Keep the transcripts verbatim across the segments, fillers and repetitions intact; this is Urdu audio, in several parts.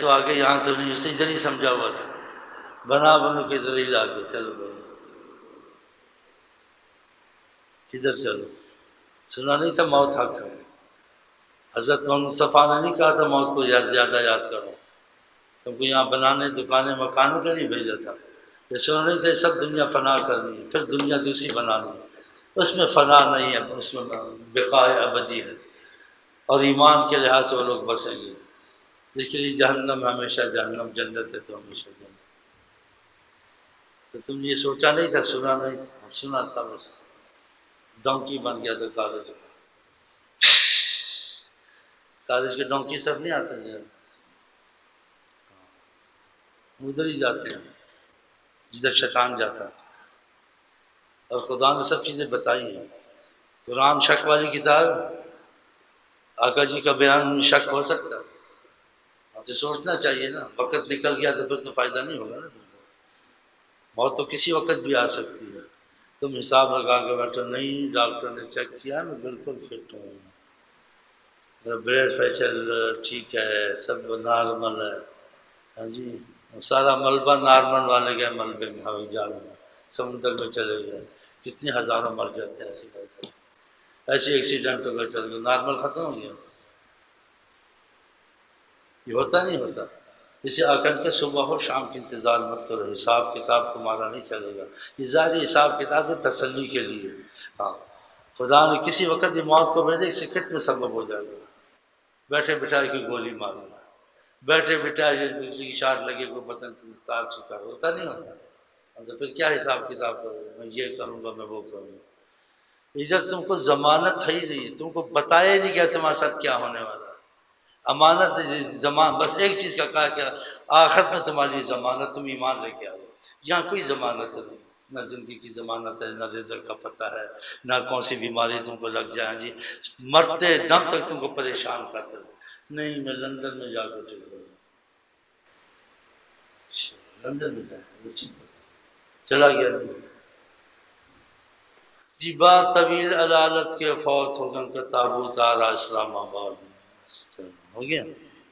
تو آگے یہاں سے نہیں، اسے ادھر ہی سمجھا ہوا تھا، بنا بنو کے ادھر ہی لا کے چلو بھائی کدھر چلو. سنا نہیں تھا موت حق ہے. حضرت محمد مصطفیٰ نے نہیں کہا تھا موت کو زیادہ یاد کرو، تم کو یہاں بنانے دکانیں مکانوں کے نہیں بھیجا تھا. یہ سنا نہیں تھا سب دنیا فنا کرنی ہے، پھر دنیا دوسری بنانی ہے، اس میں فنا نہیں ہے، اس میں بقاء ابدی ہے، اور ایمان کے لحاظ سے وہ لوگ بسیں گے. جس کے لیے جہنم ہمیشہ جہنم، جنت ہے تو ہمیشہ جنت. تو تم یہ سوچا نہیں تھا، سنا نہیں تھا، سنا تھا بس ڈونکی بن گیا تھا. کالج کالج کے ڈونکی سب نہیں آتے ہیں، ادھر ہی جاتے ہیں جدھر شیطان جاتا ہے. اور خدا نے سب چیزیں بتائی ہیں. قرآن شک والی کتاب، آقا جی کا بیان میں شک ہو سکتا ہے؟ اسے سوچنا چاہیے نا. وقت نکل گیا تو پھر تو فائدہ نہیں ہوگا نا تم کو. موت تو کسی وقت بھی آ سکتی ہے. تم حساب لگا کے بیٹھو نہیں ڈاکٹر نے چیک کیا میں بالکل فٹ ہوں، میرا بلڈ پریشر ٹھیک ہے، سب نارمل ہے. ہاں جی سارا ملبہ نارمل والے گئے ملبے میں، ہوائی جہاز میں سمندر میں چلے گئے. کتنے ہزاروں مر جاتے ہیں ایسی بات. ایسے ایکسیڈنٹ ہو گئے چل گئے، نارمل ختم ہو گیا. یہ ہوتا نہیں ہوتا. اسے آکن کے صبح ہو شام کی انتظار مت کرو، حساب کتاب تمہارا نہیں چلے گا. یہ ظاہری حساب کتاب ہے تسلی کے لیے. ہاں خدا نے کسی وقت یہ موت کو بھیجے سکٹ میں سبب ہو جائے گا. بیٹھے بٹھائے کی گولی مارو، بیٹھے بٹھائے دوسری شاٹ لگے کوئی پتن صاحب شکار ہوتا نہیں ہوتا. تو پھر کیا حساب کتاب کرو، میں یہ کروں گا میں وہ کروں گا. ادھر تم کو ضمانت ہے ہی نہیں، تم کو بتایا ہی نہیں کیا تمہارے ساتھ کیا ہونے والا ہے. امانت زمان بس ایک چیز کا کہا کیا آخرت میں تمہاری ضمانت، تم ایمان لے کے آؤ. یہاں کوئی ضمانت نہیں، نہ زندگی کی ضمانت ہے، نہ رزق کا پتہ ہے، نہ کون سی بیماری تم کو لگ جائیں جی مرتے دم تک تم کو پریشان کرتے رہے. نہیں میں لندن میں جا کر چل رہا ہوں، لندن میں جا چلا گیا جی. بات طویل علالت کے فوت ہو گن کا تابوت آ رہا اسلام آباد میں. ہو گیا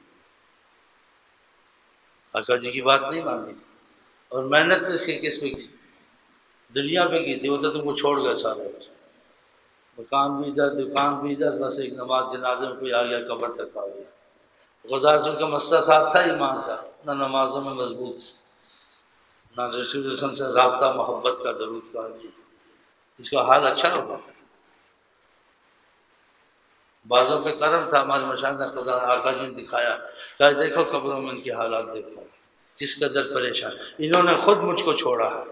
آقا جی کی بات نہیں مانی، اور محنت میں اس کی کس پہ تھی؟ دنیا پہ کی تھی. وہ تو تم کو چھوڑ گیا سارا، مکان بھی ادھر دکان بھی ادھر، بس ایک نماز جنازے میں کوئی آ گیا قبر تک آ گیا. خدا رسول کا مسئلہ صاحب تھا ایمان کا، نہ نمازوں میں مضبوط، نہ رسول اللہ سے رابطہ محبت کا درود کا. جی اس کا حال اچھا ہوگا. بعضوں پہ کرم تھا، ہمارے مشاہد نے خدا آقا جی نے دکھایا کہ دیکھو قبروں میں ان کی حالات دیکھو کس قدر پریشان. انہوں نے خود مجھ کو چھوڑا ہے.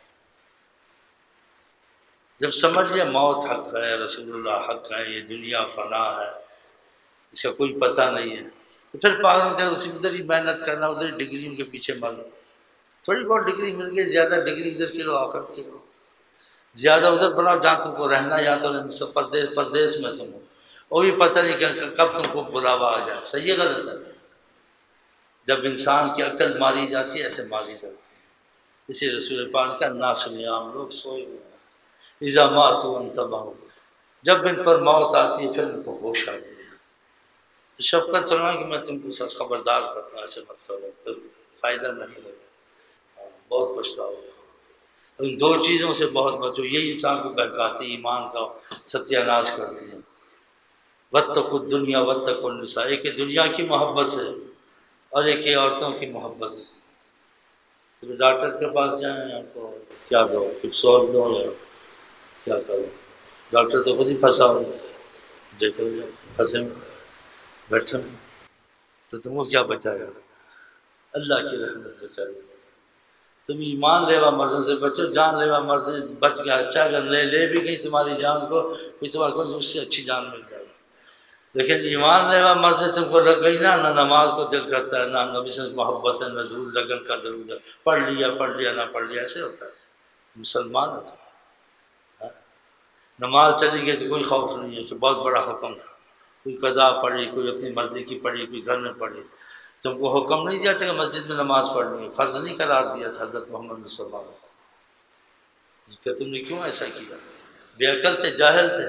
جب سمجھ لیا موت حق ہے، رسول اللہ حق ہے، یہ دنیا فنا ہے، اس کا کوئی پتہ نہیں ہے، تو پھر پاگل سے اسی ادھر ہی محنت کرنا، ادھر ہی ڈگری ان کے پیچھے مارو. تھوڑی بہت ڈگری مل گئی، زیادہ ڈگری ادھر کے لو آخرت کے لو. زیادہ ادھر بناؤ جہاں تم کو رہنا، یا تو پردیس پردیس میں تم ہو، وہ بھی پتہ نہیں کہ کب تم کو بلاوا آ جائے. صحیح ہے غلط ہے؟ جب انسان کی عقل ماری جاتی ہے ایسے ماری جاتی ہے. اسی رسول پاک کا ناس نیام لوگ سوئے ہوئے اذا ماتوا انتبہوا، جب ان پر موت آتی ہے پھر ان کو ہوش آتی ہے. تو شفقت سنا کہ میں تم کو خبردار کرتا ہوں ایسے مت کرو، پھر فائدہ نہیں ہوگا، بہت پچھتاؤ. ان دو چیزوں سے بہت بچو، یہی انسان کو بہکاتی ایمان کا ستیہ ناش کرتی ہیں. واتقوا الدنیا واتقوا النساء، ایک دنیا کی محبت سے اور ایک عورتوں کی محبت سے. تو ڈاکٹر کے پاس جائیں آپ کو کیا دو، کچھ سوال دو یا کیا کرو. ڈاکٹر تو خود ہی پھنسا ہو، دیکھو پھنسے بیٹھے تو تم کو کیا بچائے گا؟ اللہ کی رحمت بچائے گا. تم ایمان لیوا مرضوں سے بچو، جان لیوا مرض بچ گیا اچھا. اگر لے لے بھی گئی تمہاری جان کو پھر تمہارے کو اس سے اچھی جان مل جائے گی. لیکن ایمان لیوا مرض تم کو لگ گئی نا، نہ نماز کو دل کرتا ہے، نہ نبی سے محبت ہے، نہ درود لگن کا درود ہے. پڑھ لیا پڑھ لیا نہ پڑھ لیا ایسے ہوتا ہے. مسلمان ہوتا ہے. نماز چلی گئی تو کوئی خوف نہیں ہے کہ بہت بڑا حکم تھا، کوئی قضا پڑھی، کوئی اپنی مرضی کی پڑھی، کوئی گھر میں پڑھی. تم کو حکم نہیں دیا تھا کہ مسجد میں نماز پڑھنی ہے، فرض نہیں قرار دیا تھا حضرت محمد مصطفیٰ نے. کہ تم نے کیوں ایسا کیا؟ بے عقل تھے، جاہل تھے.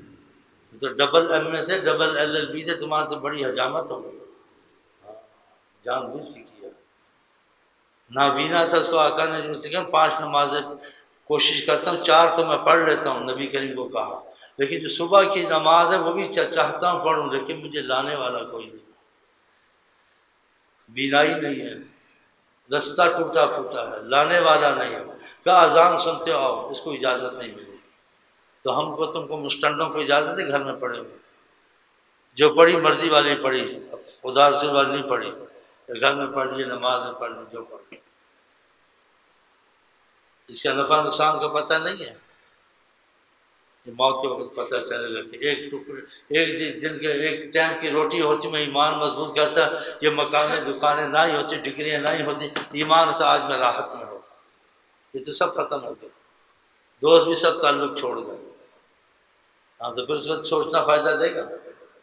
تو ڈبل ایم اے سے ڈبل ایل ایل بی سے تمہارے تو بڑی حجامت ہو گئی. جان بوجھ کے کیا. نابینا تھا اس کو آقا نے جو سے کہا پانچ نمازیں کوشش کرتا ہوں چار تو میں پڑھ لیتا ہوں نبی کریم کو کہا، لیکن جو صبح کی نماز ہے وہ بھی چاہتا ہوں پڑھوں لیکن مجھے لانے والا کوئی نہیں، بینائی نہیں ہے، رستہ ٹوٹا پھوٹا ہے، لانے والا نہیں ہے. کہا اذان سنتے ہو آؤ، اس کو اجازت نہیں ملی. تو ہم کو تم کو مستنڈوں کو اجازت ہے گھر میں پڑھے ہوئے؟ جو پڑھی مرضی والی پڑھی، خدا رسول والی نہیں پڑھی، گھر میں پڑھ لیے نماز میں پڑھ لی جو پڑھ لی. اس کا نفع نقصان کا پتہ نہیں ہے. موت کے وقت پتہ چلے گا کہ ایک ٹکڑے ایک دن کے ایک ٹائم کی روٹی ہوتی میں ایمان مضبوط کرتا، یہ مکانیں دکانیں نہ ہی ہوتی، ڈگریاں نہ ہی ہوتی، ایمان سے آج میں راحت میں ہوں. یہ تو سب ختم ہو گیا، دوست بھی سب تعلق چھوڑ گئے. ہاں تو پھر اس وقت سوچنا فائدہ دے گا.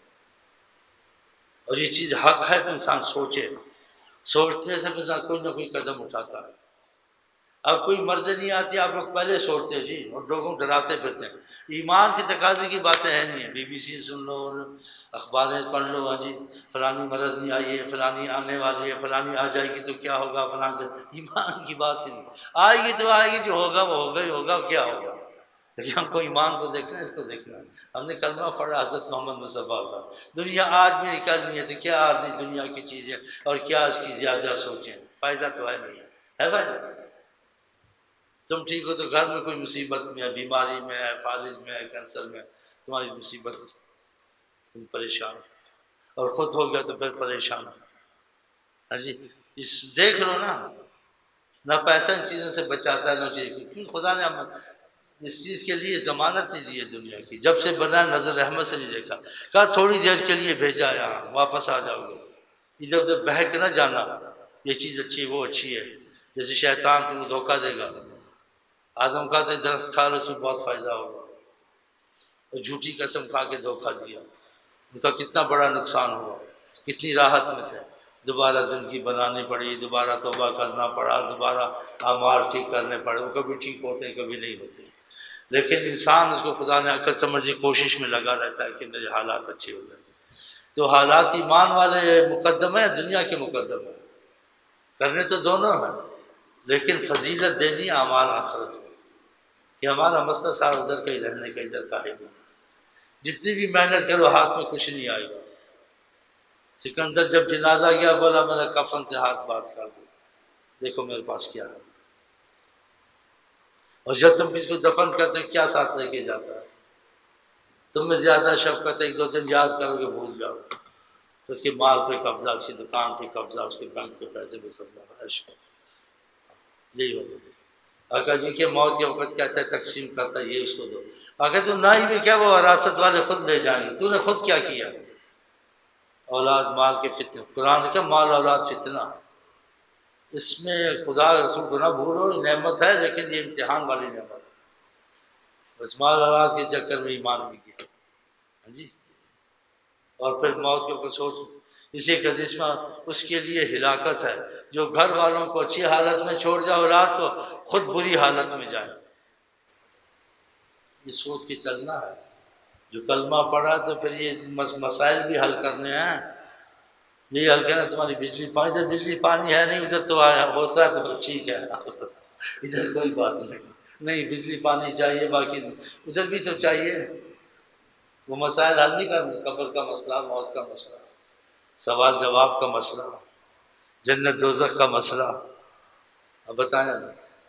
اور یہ چیز حق ہے تو انسان سوچے، سوچنے سے انسان کوئی نہ کوئی قدم اٹھاتا ہے. اب کوئی مرضی نہیں آتی، آپ لوگ پہلے سوچتے جی اور لوگوں کو ڈراتے پھرتے ہیں. ایمان کی تقاضے کی باتیں ہیں نہیں ہیں، بی بی سی سن لو، اخباریں پڑھ لو، ہاں جی فلانی مرض نہیں آئی ہے، فلانی آنے والی ہے، فلانی آ جائے گی تو کیا ہوگا، فلان. ایمان کی بات ہی نہیں. آئے گی تو آئے گی، جو ہوگا وہ ہوگا ہی ہوگا، کیا ہوگا. لیکن ہم کو ایمان کو دیکھنا ہے، اس کو دیکھنا ہے. ہم نے کلمہ پڑھا حضرت محمد مصطفیٰ کا. دنیا آج بھی نکلنی ہے تو کیا عارضی دنیا کی چیزیں اور کیا اس کی زیادہ سوچیں، فائدہ تو ہے نہیں ہے فائدہ. تم ٹھیک ہو تو گھر میں کوئی مصیبت میں ہے، بیماری میں ہے، فالج میں ہے، کینسر میں، تمہاری مصیبت، تم پریشان، اور خود ہو گیا تو پھر پریشان. ہاں جی اس دیکھ لو نا، نہ پیسہ ان چیزوں سے بچاتا ہے نہ چیز، کیوں خدا نے اس چیز کے لیے ضمانت نہیں دی ہے دنیا کی. جب سے بنا نظر رحمت سے نہیں دیکھا، کہا تھوڑی دیر کے لیے بھیجا یہاں، واپس آ جاؤ گے. ادھر ادھر بہک نہ جانا، یہ چیز اچھی وہ اچھی ہے. جیسے شیطان تمہیں دھوکہ دے گا. آدم کا تو درخت کھا لو، اس میں بہت فائدہ ہوگا، اور جھوٹی قسم کھا کے دھوکہ دیا، ان کا کتنا بڑا نقصان ہوا. کتنی راحت میں تھے، دوبارہ زندگی بنانی پڑی، دوبارہ توبہ کرنا پڑا، دوبارہ اعمال ٹھیک کرنے پڑے. وہ کبھی ٹھیک ہوتے ہیں کبھی نہیں ہوتے، لیکن انسان اس کو خدا نے عقل سمجھ کی کوشش میں لگا رہتا ہے کہ میرے حالات اچھے ہو جائیں. تو حالات ایمان والے مقدم ہے، دنیا کے مقدم ہے، کرنے تو دونوں ہیں، لیکن فضیلت دینی اعمال آخرت میں، کہ ہمارا مسئلہ سارا ادھر کا ہی رہنے کا، ادھر کا ہے. جتنی بھی محنت کرو ہاتھ میں کچھ نہیں آئے گا. سکندر جب جنازہ گیا بولا میرا کفن سے ہاتھ بات کر دو، دیکھو میرے پاس کیا ہے. اور جب تم کسی کو دفن کرتے کیا ساتھ لے کے جاتا ہے؟ تم میں زیادہ شفقت ایک دو دن یاد کرو گے بھول جاؤ، اس کے مال پہ قبضہ، اس کی دکان پہ قبضہ، اس کے بینک کے پیسے پہ قبضہ. یہی ہوگا. آقا جی کہ موت کے وقت کیسے تقسیم کرتا ہے، یہ اس کو دو. اگر تو نہ ہی بھی کیا وہ وراثت والے خود لے جائیں گے. تو نے خود کیا کیا؟ اولاد مال کے فتنے. قرآن کیا مال اولاد فتنہ، اس میں خدا رسول کو نہ بھولو، نعمت ہے لیکن یہ امتحان والی نعمت ہے. بس مال اولاد کے چکر میں ایمان بھی کیا. ہاں جی اور پھر موت کے اوپر سوچ. اسی حدیث میں اس کے لیے ہلاکت ہے جو گھر والوں کو اچھی حالت میں چھوڑ جائے، اولاد کو خود بری حالت میں جائے. یہ سوچ کے چلنا ہے. جو کلمہ پڑھا تو پھر یہ مسائل بھی حل کرنے ہیں. یہ حل کرنا تمہاری بجلی پانی، ادھر بجلی پانی ہے نہیں، ادھر تو آیا ہوتا ہے تو ٹھیک ہے، ادھر کوئی بات نہیں. نہیں بجلی پانی چاہیے، باقی ادھر بھی تو چاہیے. وہ مسائل حل نہیں کرنے. قبر کا مسئلہ، موت کا مسئلہ، سوال جواب کا مسئلہ، جنت دوزخ کا مسئلہ. اب بتائیں نا،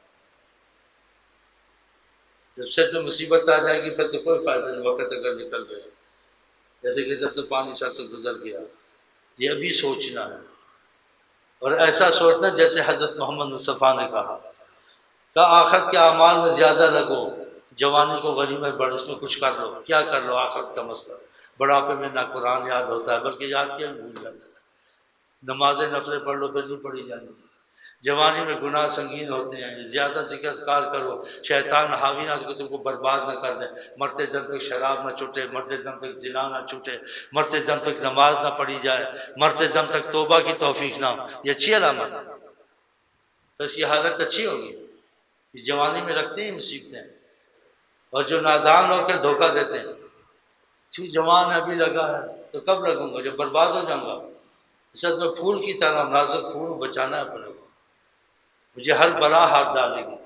جب سر پہ مصیبت آ جائے گی پھر تو کوئی فائدہ نہیں. وقت اگر نکل گئے، جیسے کہ جب تو پانی سر سے گزر گیا. یہ ابھی سوچنا ہے، اور ایسا سوچنا جیسے حضرت محمد مصطفیٰ نے کہا کہ آخرت کے اعمال میں زیادہ لگو، جوانی کو غنیمت بڑھ، اس میں کچھ کر لو. کیا کر لو؟ آخرت کا مسئلہ. بڑھاپے میں نہ قرآن یاد ہوتا ہے بلکہ یاد کیا بھول جاتا ہے. نمازیں نفلیں پڑھ لو پھر نہیں پڑھی جائیں گی. جوانی میں گناہ سنگین ہوتے ہیں، زیادہ ذکر اذکار کرو، شیطان حاوی نہ ہو تم کو برباد نہ کر دے. مرتے دم تک شراب نہ چھوٹے، مرتے دم تک زنا نہ چھوٹے، مرتے دم تک نماز نہ پڑھی جائے، مرتے دم تک توبہ کی توفیق نہ ہو. یہ اچھی علامت ہے. تو اس کی حالت اچھی ہوگی. یہ جوانی میں رکھتے ہیں مصیبتیں، اور جو نادان ہو کے دھوکہ دیتے ہیں، تو جوان ابھی لگا ہے تو کب لگوں گا؟ جب برباد ہو جاؤں گا. اس میں پھول کی طرح نازک پھول بچانا ہے اپنے کو، مجھے ہر بلا ہاتھ ڈالے گی،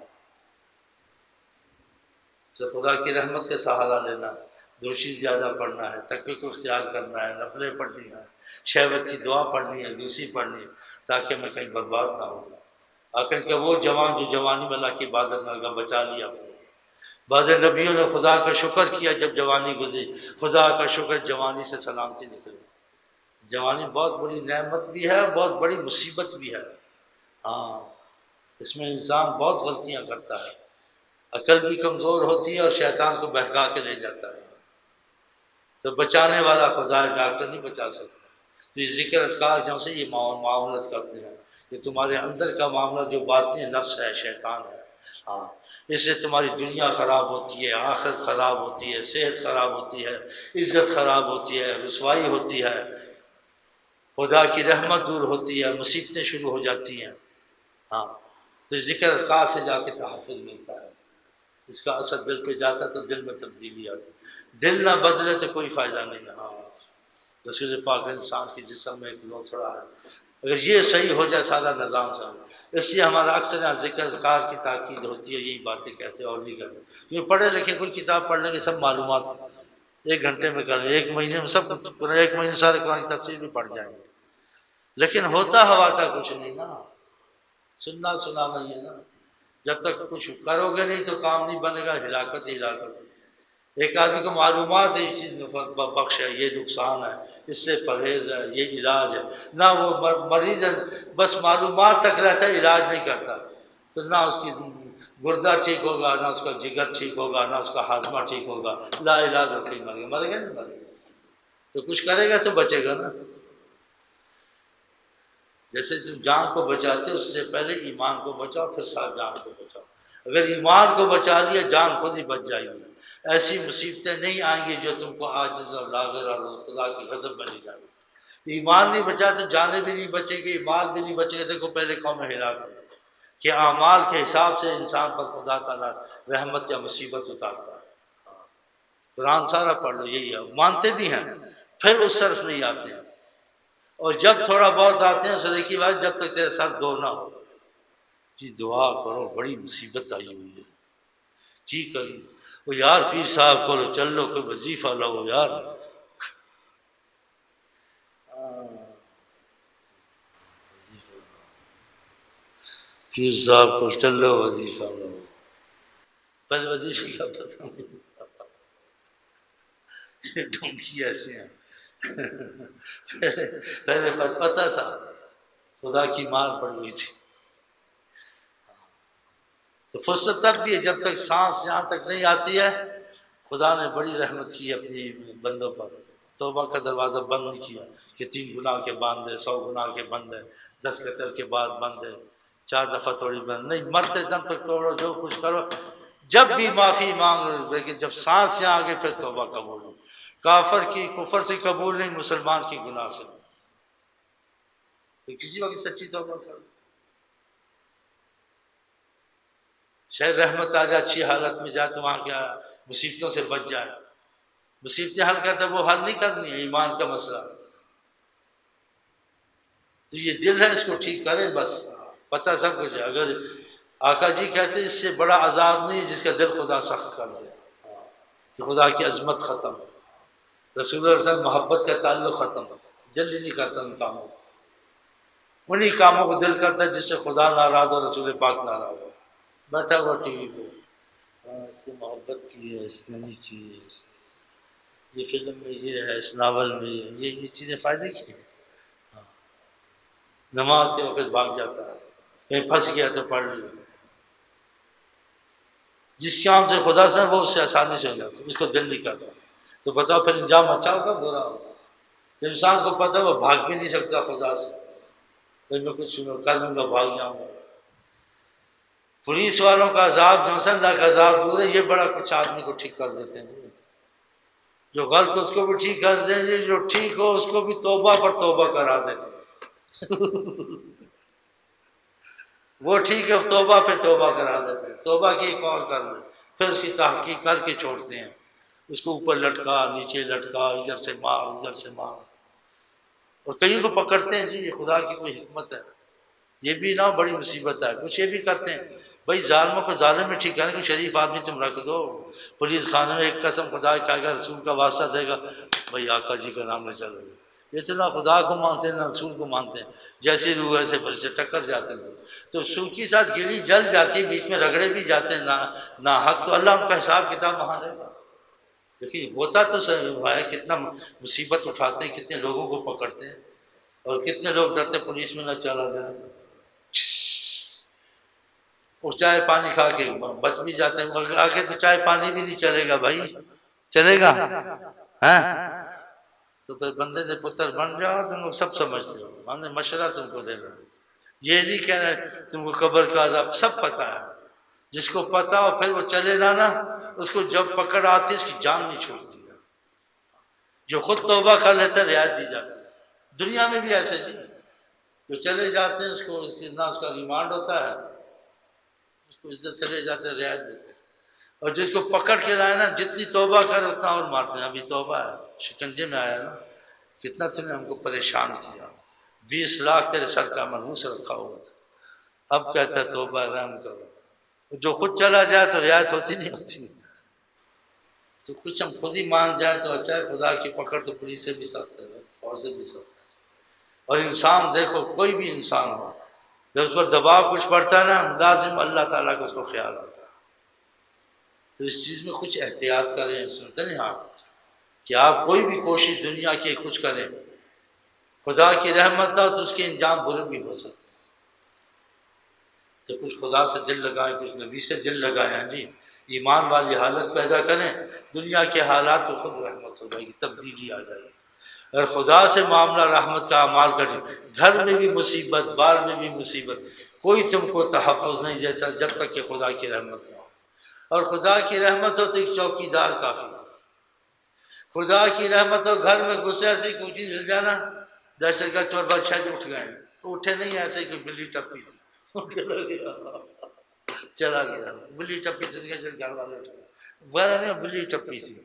سے خدا کی رحمت کا سہارا لینا، دوشی زیادہ پڑھنا ہے، تقوی کو اختیار کرنا ہے، نفلیں پڑھنی ہے، شہوت کی دعا پڑھنی ہے، دوسری پڑھنی ہے، تاکہ میں کہیں برباد نہ ہوں۔ آخر کہ وہ جوان جو جوانی میں اللہ کی عبادت میں لگا بچا لیا اپنے۔ بعض نبیوں نے خدا کا شکر کیا جب جوانی گزری، خدا کا شکر جوانی سے سلامتی نکلی۔ جوانی بہت بڑی نعمت بھی ہے، بہت بڑی مصیبت بھی ہے۔ ہاں، اس میں انسان بہت غلطیاں کرتا ہے، عقل بھی کمزور ہوتی ہے اور شیطان کو بہکا کے لے جاتا ہے، تو بچانے والا خدا ہے، ڈاکٹر نہیں بچا سکتا۔ تو یہ ذکر اذکار جہاں سے یہ معاملت کرتے ہیں، یہ تمہارے اندر کا معاملہ جو باطنی نفس ہے، شیطان ہے، ہاں، اس سے تمہاری دنیا خراب ہوتی ہے، آخرت خراب ہوتی ہے، صحت خراب ہوتی ہے، عزت خراب ہوتی ہے، رسوائی ہوتی ہے، خدا کی رحمت دور ہوتی ہے، مصیبتیں شروع ہو جاتی ہیں۔ ہاں، تو ذکر اذکار سے جا کے تحفظ ملتا ہے، اس کا اثر دل پہ جاتا ہے تو دل میں تبدیلی آتی ہے، دل نہ بدلے تو کوئی فائدہ نہیں ہے۔ ہاں، رسول پاک انسان کی جسم میں ایک لوتھڑا ہے، اگر یہ صحیح ہو جائے سارا نظام صحیح۔ اس لیے ہمارا اکثر یہاں ذکر اذکار کی تاکید ہوتی ہے، یہی باتیں کہتے ہیں اور نہیں کرتے۔ یہ پڑھے لکھے کوئی کتاب پڑھ لیں گے، سب معلومات ایک گھنٹے میں کریں، ایک مہینے میں سب ایک مہینے سارے قرآن کی تفسیر بھی پڑھ جائیں گے، لیکن ہوتا ہوا تھا کچھ نہیں نا، سننا سنا نہیں ہے نا۔ جب تک کچھ کرو گے نہیں تو کام نہیں بنے گا، ہلاکت ہی ہلاکت ہے۔ ایک آدمی کو معلومات ہے یہ چیز بخش ہے، یہ نقصان ہے، اس سے پرہیز ہے، یہ علاج ہے، نہ وہ مریض ہے بس معلومات تک رہتا ہے، علاج نہیں کرتا، تو نہ اس کی گردہ ٹھیک ہوگا، نہ اس کا جگر ٹھیک ہوگا، نہ اس کا ہاضمہ ٹھیک ہوگا، لا علاج ہو کے مرے گا، مرے گا نہیں مرے گا، تو کچھ کرے گا تو بچے گا نا۔ جیسے تم جان کو بچاتے اس سے پہلے ایمان کو بچاؤ، پھر ساتھ جان کو بچاؤ۔ اگر ایمان کو بچا لیا جان خود ہی بچ جائے گی، ایسی مصیبتیں نہیں آئیں گی جو تم کو عاجز اور لاغر اور خدا کی غضب میں لے جائیں گی۔ ایمان نہیں بچا تو جانیں بھی نہیں بچے گی، مال بھی نہیں بچے گا۔ دیکھو پہلے قوم ہلاک کہ اعمال کے حساب سے انسان پر خدا تعالیٰ رحمت یا مصیبت اتارتا ہے۔ قرآن سارا پڑھ لو، یہی ہے، مانتے بھی ہیں پھر اس طرف نہیں آتے ہیں، اور جب تھوڑا بہت آتے ہیں سر کی بات، جب تک تیرے ساتھ دو نہ ہو جی دعا کرو، بڑی مصیبت آئی ہوئی ہے، جی کری وہ یار پیر صاحب کو چل لو، کوئی وظیفہ لو یار، پیر صاحب کو چل لو وظیفہ لو، پہلے وظیفے کا پتہ نہیں، ڈھونکی ایسے ہیں، پہلے پتہ تھا، خدا کی مار پڑی ہوئی تھی، تو فرصت تک بھی ہے جب تک سانس یہاں تک نہیں آتی ہے۔ خدا نے بڑی رحمت کی اپنی بندوں پر، توبہ کا دروازہ بند نہیں کیا کہ تین گناہ کے بند ہے، سو گناہ کے بند ہے، دس قتل کے بعد بند ہے، چار دفعہ توڑی بند نہیں، مرتے دم تک توڑو، جو کچھ کرو، جب بھی معافی مانگ، لیکن جب سانس یہاں آگے پھر توبہ قبول ہو۔ کافر کی کفر سے قبول نہیں، مسلمان کی گناہ سے، تو کسی وقت سچی توبہ کرو، شاید رحمت آ جائے، اچھی حالت میں جائے تو وہاں کیا مصیبتوں سے بچ جائے۔ مصیبتیں حل کرتا ہے وہ حل نہیں کرنی ہے، ایمان کا مسئلہ، تو یہ دل ہے اس کو ٹھیک کرے، بس پتہ سب کچھ ہے۔ اگر آقا جی کہتے ہیں اس سے بڑا عذاب نہیں ہے جس کا دل خدا سخت کر دے، کہ خدا کی عظمت ختم، رسول اللہ صلی اللہ علیہ وسلم محبت کا تعلق ختم، دل ہی نہیں کرتا ان کاموں کو، انہی کاموں کو دل کرتا ہے جس سے خدا ناراض ہو، رسول پاک ناراض ہو۔ بیٹھا ہوا ٹی وی پہ، ہاں اس نے محبت کی ہے، اس نے نہیں کی ہے، یہ فلم میں یہ ہے، اس ناول میں یہ یہ یہ چیزیں فائدے کی ہیں۔ ہاں، نماز کے وقت بھاگ جاتا ہے، کہیں پھنس گیا تو پڑھ لیا، جس کام سے خدا سے وہ اس سے آسانی سے ہو جاتا ہے، اس کو دل نہیں کرتا، تو بتاؤ پھر انجام اچھا ہوگا برا ہوگا؟ انسان کو پتہ وہ بھاگ بھی نہیں سکتا خدا سے، پھر میں کچھ کر لوں گا بھاگ جاؤں گا۔ پولیس والوں کا عذاب جو ہے اللہ کا عذاب دور ہے، یہ بڑا کچھ آدمی کو ٹھیک کر دیتے ہیں، جو غلط اس کو بھی ٹھیک کر دیں گے، جو ٹھیک ہو اس کو بھی توبہ پر توبہ کرا دیتے ہیں، وہ ٹھیک ہے توبہ پہ توبہ کرا دیتے ہیں، توبہ کی ایک اور کر لیں، پھر اس کی تحقیق کر کے چھوڑتے ہیں، اس کو اوپر لٹکا، نیچے لٹکا، ادھر سے مار ادھر سے مار، اور کئیوں کو پکڑتے ہیں جی یہ خدا کی کوئی حکمت ہے، یہ بھی نہ بڑی مصیبت ہے. کچھ یہ بھی کرتے ہیں بھائی ظالموں کو ظالم میں ٹھکانے کو شریف آدمی تم رکھ دو. پولیس خانے میں ایک قسم خدا کھائے گا، رسول کا واسطہ دے گا، بھائی آقا جی کا نام نہ چلو گے. یہ نہ خدا کو مانتے ہیں نہ رسول کو مانتے ہیں، جیسے روح ایسے پھر سے ٹکر جاتے ہیں. تو سو کی ساتھ گلی جل جاتی ہے، بیچ میں رگڑے بھی جاتے ہیں نہ نہ حق، تو اللہ ان کا حساب کتاب وہاں رہے گا. دیکھیے ہوتا تو ہے کتنا مصیبت اٹھاتے ہیں، کتنے لوگوں کو پکڑتے ہیں، اور کتنے لوگ ڈرتے پولیس میں نہ چلا جائے. اور چائے پانی کھا کے بچ بھی جاتے ہیں، آگے تو چائے پانی بھی نہیں چلے گا بھائی، چلے گا ہاں؟ تو پھر بندے نے پتر بن جاؤ، تم لوگ سب سمجھتے ہو، ہم نے مشورہ تم کو دینا. یہ نہیں کہنا تم کو قبر کا عذاب سب پتہ ہے. جس کو پتہ ہو پھر وہ چلے نا نا، اس کو جب پکڑ آتی اس کی جان نہیں چھوڑتی. جو خود توبہ کر لیتا ہے رعایت دی جاتی ہے. دنیا میں بھی ایسے نہیں، جو چلے جاتے ہیں اس کو نہ اس کا ریمانڈ ہوتا ہے، اس کو ادھر چلے جاتے ہیں رعایت دیتے ہیں. اور جس کو پکڑ کے لائے نا جتنی توبہ کر اتنا اور مارتے ہیں. ابھی توبہ ہے شکنجے میں آیا نا، کتنا تم نے ہم کو پریشان کیا، بیس لاکھ تیرے سر کا منحوس رکھا ہوا تھا، اب کہتا ہے توبہ رحم کرو. جو خود چلا جائے تو رعایت ہوتی نہیں ہوتی. تو کچھ ہم خود ہی مان جائیں تو اچھا ہے. خدا کی پکڑ تو پولیس سے بھی سخت ہے اور سے بھی سخت ہے. اور انسان دیکھو کوئی بھی انسان ہو، جب اس پر دباؤ کچھ پڑتا ہے نا لازم اللہ تعالیٰ کو اس کو خیال آتا ہے. تو اس چیز میں کچھ احتیاط کریں. سنتے نہیں ہاں کہ آپ کوئی بھی کوشش دنیا کی کچھ کریں، خدا کی رحمت نہ ہو تو اس کے انجام برے بھی ہو سکتے. تو کچھ خدا سے دل لگائیں، کچھ نبی سے دل لگائیں. ہاں جی ایمان والی حالت پیدا کریں، دنیا کے حالات کو خود رحمت ہو جائے گی، تبدیلی آ جائے گی. اگر خدا سے معاملہ رحمت کا اعمال کر، گھر میں بھی مصیبت، بال میں بھی مصیبت، کوئی تم کو تحفظ نہیں جیسا جب تک کہ خدا کی رحمت نہ ہو. اور خدا کی رحمت ہو تو ایک چوکی دار کافی. خدا کی رحمت ہو گھر میں گھسے ایسے کوچی مل جانا، دہشت گرد چور بادشاہ اٹھ گئے، اٹھے نہیں ایسے کہ بلی ٹپی تھی چلا گیا چلا گیا بلی ٹپی تھی گھر والے اٹھ گئے، بلی ٹپی تھی.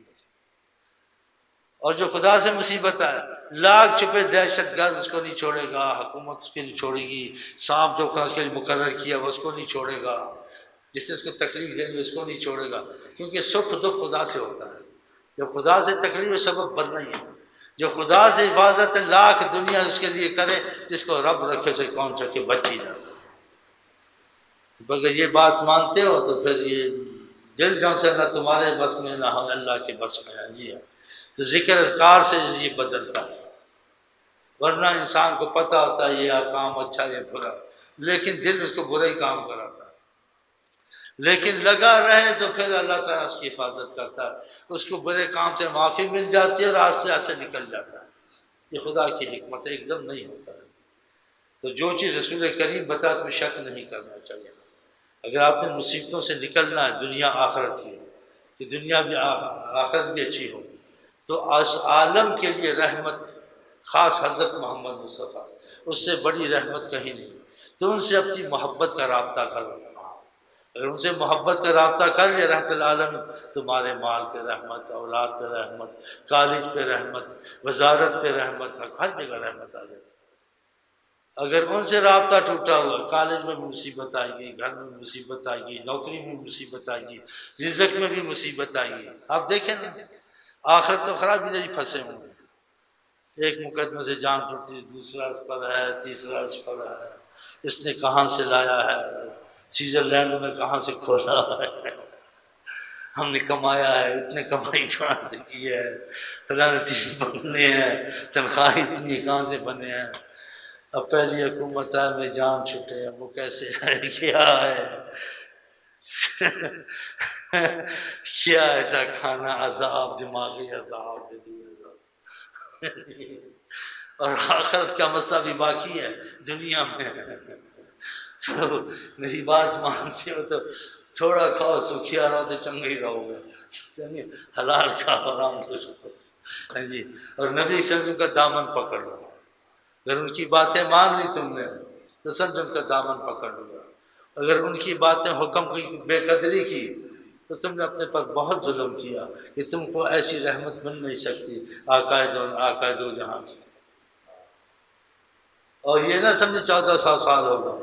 اور جو خدا سے مصیبت ہے لاکھ چھپے دہشت گرد اس کو نہیں چھوڑے گا، حکومت اس کے نہیں چھوڑے گی، سانپ جو اس کے لیے مقرر کیا وہ اس کو نہیں چھوڑے گا، جس نے اس کو تکلیف دیں گے اس کو نہیں چھوڑے گا. کیونکہ سکھ دکھ خدا سے ہوتا ہے. جو خدا سے تکلیف سبب بننا ہی ہے. جو خدا سے حفاظت لاکھ دنیا اس کے لیے کرے، جس کو رب رکھے سے کون چکے بچ ہی جاتا. تو اگر یہ بات مانتے ہو تو پھر یہ دل جان سے نہ تمہارے بس میں نہ ہم اللہ کے بس میں. جی تو ذکر اذکار سے یہ بدلتا ہے. ورنہ انسان کو پتہ ہوتا ہے یہ کام اچھا یہ برا، لیکن دل اس کو برا ہی کام کراتا ہے. لیکن لگا رہے تو پھر اللہ تعالیٰ اس کی حفاظت کرتا ہے، اس کو برے کام سے معافی مل جاتی ہے اور آج سے ایسے نکل جاتا ہے. یہ خدا کی حکمت ایک دم نہیں ہوتا ہے. تو جو چیز رسول کریم بتا اس میں شک نہیں کرنا چاہیے. اگر آپ نے مصیبتوں سے نکلنا ہے دنیا آخرت کی، کہ دنیا بھی آخرت بھی اچھی ہو، تو اس عالم کے لیے رحمت خاص حضرت محمد مصطفیٰ، اس سے بڑی رحمت کہیں نہیں. تو ان سے اپنی محبت کا رابطہ کرو. اگر ان سے محبت کا رابطہ کر لیا رحمت العالم، تمہارے مال پہ رحمت، اولاد پہ رحمت، کالج پہ رحمت، وزارت پہ رحمت، ہر جگہ رحمت آ جائے. اگر ان سے رابطہ ٹوٹا ہوا، کالج میں بھی مصیبت آئے گی، گھر میں بھی مصیبت آئے گی، نوکری میں بھی مصیبت آئے گی، رزق میں بھی مصیبت آئے گی. آپ دیکھیں نا آخرت تو خراب ادھر ہی پھنسے ہوں. ایک مقدمے سے جان ٹوٹتی، دوسرا اس پر ہے، تیسرا اس پر ہے، اس نے کہاں سے لایا ہے، سوئٹزرلینڈ میں کہاں سے کھولا ہے، ہم نے کمایا ہے، اتنے کمائی کہاں سے کی ہے، فلاں چیز بننے ہیں، تنخواہ اتنی کہاں سے بنے ہیں. اب پہلی حکومت ہے میں جان چھٹے ہیں، وہ کیسے ہے کیا ہے کیا ایسا کھانا عذاب، دماغی عذاب دلی عذاب. اور آخرت کا مسئلہ بھی باقی ہے دنیا میں. تو میری بات مانتے ہو تو تھوڑا کھاؤ، سکھیا رہو تو چنگے ہی رہو گے، حلال کھاؤ آرام سے جی. اور نبی صلی اللہ علیہ وسلم کا دامن پکڑ لو. اگر ان کی باتیں مان لی تم نے تو سمجھ ان کا دامن پکڑ لو. اگر ان کی باتیں حکم کی بے قدری کی تو تم نے اپنے پر بہت ظلم کیا، کہ تم کو ایسی رحمت مل نہیں سکتی آقائے دو آقائے دو جہاں کی. اور یہ نہ سمجھے چودہ سو سال ہوگا،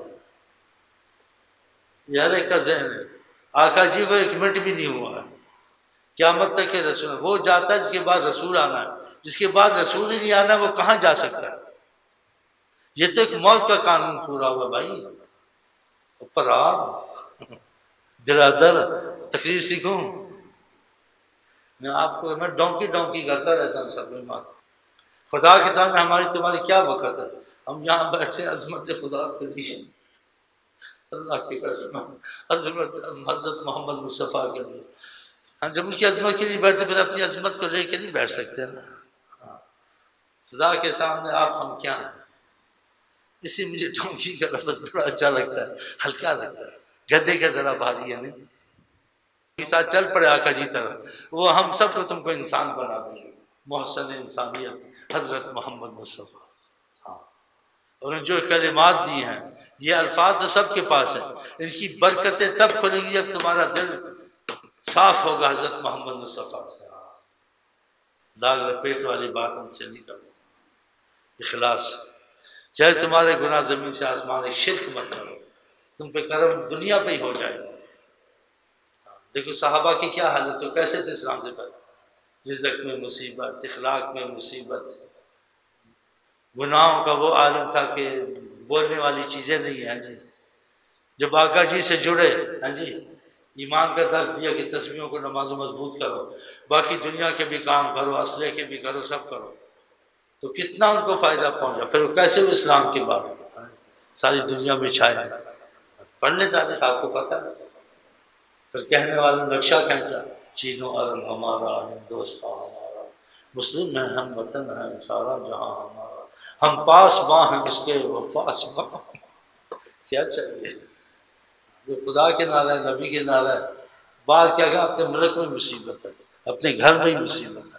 یہ ہر ایک کا ذہن ہے۔ آقا جی کو ایک منٹ بھی نہیں ہوا ہے، قیامت تک کے رسول وہ جاتا ہے جس کے بعد رسول آنا ہے، جس کے بعد رسول ہی نہیں آنا وہ کہاں جا سکتا ہے؟ یہ تو ایک موت کا قانون پورا ہوا بھائی۔ اوپر آ درادر تقریر سیکھوں میں آپ کو، میں ڈونکی ڈونکی کرتا رہتا ہوں سب میں مات۔ خدا کے سامنے ہماری تمہاری کیا وقت ہے؟ ہم یہاں بیٹھے عظمت خدا کے لیے، اللہ کی قسم، عظمت حضرت محمد مصطفیٰ کے لیے، ہاں جب ان کی عظمت کے لیے بیٹھتے پھر اپنی عظمت کو لے کے نہیں بیٹھ سکتے نا۔ ہاں خدا کے سامنے آپ ہم کیا ہیں؟ اسی مجھے ڈونکی کا لفظ بڑا اچھا لگتا ہے، ہلکا لگتا ہے، گدے کا ذرا بھاری ہے نہیں، ساتھ چل پڑے آقا جی طرف، وہ ہم سب کو تم کو انسان بنا دیں گے، محسن انسانیت حضرت محمد مصطفیٰ۔ ہاں اور جو کلمات دی ہیں یہ الفاظ تو سب کے پاس ہیں، ان کی برکتیں تب کھلیں گی جب تمہارا دل صاف ہوگا حضرت محمد مصطفیٰ سے۔ لاگ لپیٹ والی بات ہم سے نہیں کرو، اخلاص، چاہے تمہارے گناہ زمین سے آسمان ہے، شرک مت کرو، تم پہ کرم دنیا پہ ہی ہو جائے گا۔ دیکھو صحابہ کی کیا حالت ہو، کیسے تھے اسلام سے پہلے، رزق میں مصیبت، اخلاق میں مصیبت، گناہوں کا وہ عالم تھا کہ بولنے والی چیزیں نہیں ہیں جی۔ جب آقا جی سے جڑے، ہاں جی ایمان کا درس دیا کہ تسبیحوں کو نمازوں مضبوط کرو، باقی دنیا کے بھی کام کرو، اسلحے کے بھی کرو، سب کرو، تو کتنا ان کو فائدہ پہنچا۔ پھر وہ کیسے وہ اسلام کے بعد ساری دنیا میں چھائے، پڑھ لیں تاریخ آپ کو پتہ ہے۔ پھر کہنے والے نقشہ کھینچا، چینو عرب ہمارا، ہندوستان ہمارا، مسلم ہے ہم، وطن ہے سارا جہاں ہمارا، ہم پاس باں ہیں اس کے وہ پاس باں۔ کیا چاہیے؟ جو خدا کے نعرہ ہے، نبی کے نعرہ ہے، بات کیا کہ اپنے ملک میں مصیبت ہے، اپنے گھر میں ہی مصیبت ہے۔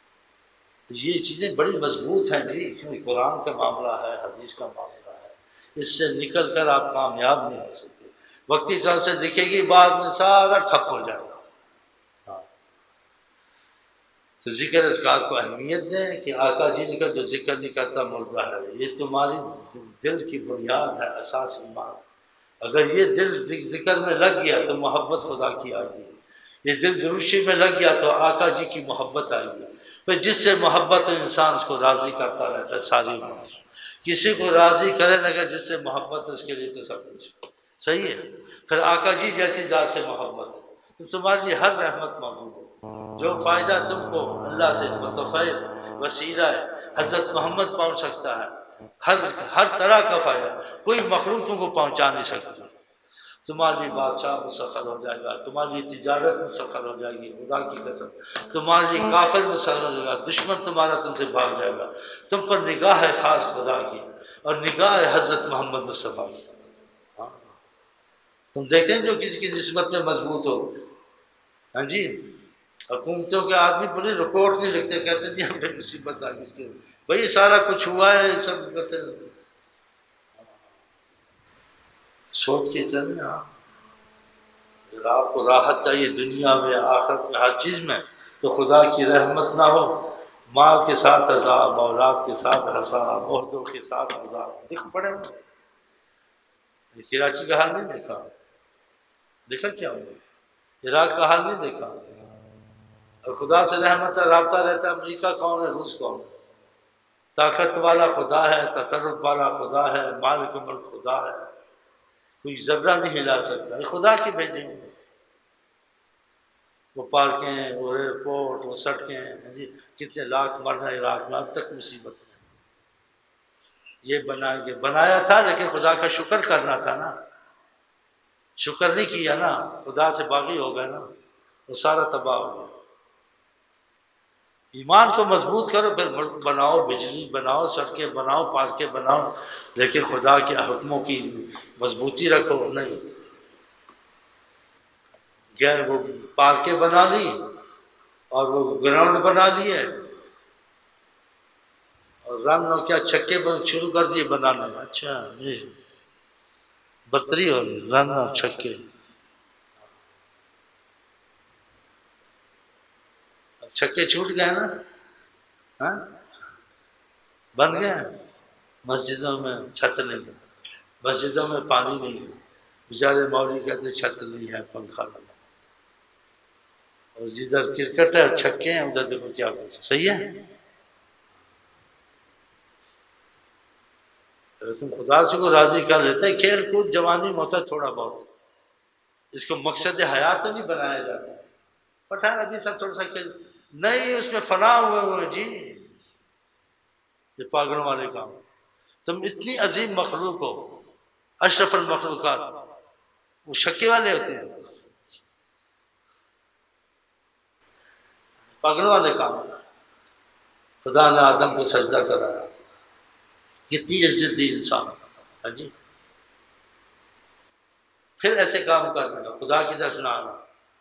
یہ چیزیں بڑی مضبوط ہیں جی، کیونکہ قرآن کا معاملہ ہے، حدیث کا معاملہ ہے، اس سے نکل کر آپ کامیاب نہیں ہو سکتے۔ وقتی طور سے دکھے گی، بعد میں سارا ٹھپ ہو جائے گا۔ ہاں تو ذکر اذکار کو اہمیت دیں کہ آقا جی کا جو ذکر نہیں کرتا مردہ ہے، یہ تمہاری دل کی بنیاد ہے، اساس ایمان۔ اگر یہ دل ذکر میں لگ گیا تو محبت خدا کی آئے گی، یہ دل دروشی میں لگ گیا تو آقا جی کی محبت آئے گی۔ پھر جس سے محبت انسان اس کو راضی کرتا رہتا ہے ساری عمر، کسی کو راضی کرے لگا جس سے محبت اس کے لیے تو سب کچھ صحیح ہے۔ پھر آقا جی جیسی ذات سے محبت ہے تو تمہارے لیے ہر رحمت موجود ہے، جو فائدہ تم کو اللہ سے متفیل وسیلہ ہے حضرت محمد پہنچ سکتا ہے، ہر ہر طرح کا فائدہ کوئی مخلوق تم کو پہنچا نہیں سکتا۔ تمہارے لیے بادشاہ مسخر ہو جائے گا، تمہارے لیے تجارت مسخر ہو جائے گی، خدا کی قسم تمہارے لیے کافر مسخر ہو جائے گا، دشمن تمہارا تم سے بھاگ جائے گا، تم پر نگاہ ہے خاص خدا کی اور نگاہ ہے حضرت محمد مصطفیٰ کی۔ ہاں تم دیکھتے ہیں جو کسی کی نسبت میں مضبوط ہو، ہاں جی حکومتوں کے آدمی پوری رپورٹ نہیں لکھتے، کہتے جی ہم پہ مصیبت آ گئی، بھائی سارا کچھ ہوا ہے سب کہتے ہیں۔ سوچ کے چلیں آپ، اگر آپ کو راحت چاہیے دنیا میں آخرت میں ہر چیز میں تو خدا کی رحمت نہ ہو، مال کے ساتھ عذاب، اولاد کے ساتھ حساب، عہدوں کے ساتھ عذاب دکھ پڑے۔ کراچی کا حال نہیں دیکھا؟ دیکھا کیا ہوا؟ عراق کا حال نہیں دیکھا؟ اور خدا سے رحمت رابطہ رہتا ہے، امریکہ کون ہے، روس کون ہے؟ طاقت والا خدا ہے، تصرف والا خدا ہے، مالک ملک خدا ہے، کوئی ذرہ نہیں ہلا سکتا، یہ خدا کی بھیجیں گے۔ وہ پارکیں، وہ ایئرپورٹ، وہ سڑکیں، جی کتنے لاکھ مر رہے عراق میں اب تک مصیبت ہے۔ یہ بنائیں گے، بنایا تھا لیکن خدا کا شکر کرنا تھا نا، شکر نہیں کیا نا، خدا سے باغی ہو گئے نا، وہ سارا تباہ ہو گیا۔ ایمان کو مضبوط کرو، پھر ملک بناؤ، بجلی بناؤ، سڑکیں بناؤ، پارکیں بناؤ، لیکن خدا کے حکموں کی مضبوطی رکھو۔ نہیں غیر وہ پارکیں بنا لی اور وہ گراؤنڈ بنا لیے اور رن اور کیا چھکے شروع کر دیے بنانے میں، اچھا جی بتری ہو رن اور چھکے، چھکے چھوٹ گئے نا، ہاں بن گئے۔ مسجدوں میں چھت نہیں ہے، مسجدوں میں پانی نہیں ہے، بیچارے مولوی کہتے چھت نہیں ہے پنکھا نہیں، اور جدھر کرکٹ ہے چھکے ہیں ادھر دیکھو کیا کچھ صحیح ہے۔ رسم خدا سے کو راضی کر لیتے ہیں، کھیل کود جوانی میں ہوتا ہے تھوڑا بہت، اس کو مقصد حیات نہیں بنایا جاتا، پٹھان ابھی سب تھوڑا سا کھیل نہیں، اس میں فنا ہوئے ہوئے جی، یہ پاگلوں والے کام۔ تم اتنی عظیم مخلوق ہو، اشرف المخلوقات، وہ شکے والے ہوتے ہیں، پاگلوں والے کام۔ خدا نے آدم کو سجدہ کرایا، کتنی عزت دی انسان، ہاں جی، پھر ایسے کام کرنے کا خدا کی طرف نہ آنا،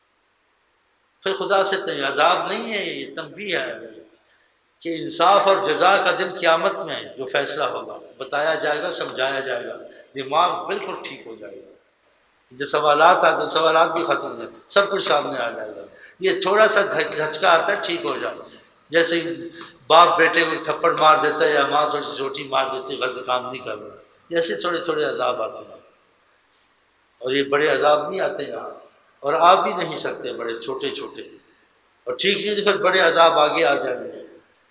پھر خدا سے تیری عذاب نہیں ہے، یہ تنبیہ ہے کہ انصاف اور جزا کا دن قیامت میں جو فیصلہ ہوگا بتایا جائے گا، سمجھایا جائے گا، دماغ بالکل ٹھیک ہو جائے گا، جو سوالات آتے ہیں سوالات بھی ختم ہو جائے، سب کچھ سامنے آ جائے گا، یہ تھوڑا سا دھچکا آتا ہے ٹھیک ہو جائے، جیسے باپ بیٹے کو تھپڑ مار دیتا ہے یا ماں تھوڑی سی چوٹی مار دیتی ہے غلط کام نہیں کر رہا، جیسے تھوڑے تھوڑے عذاب آتے ہیں، اور یہ بڑے عذاب نہیں آتے یہاں، اور آپ بھی نہیں سکتے بڑے چھوٹے چھوٹے، اور ٹھیک نہیں تو پھر بڑے عذاب آگے آ جائیں گے،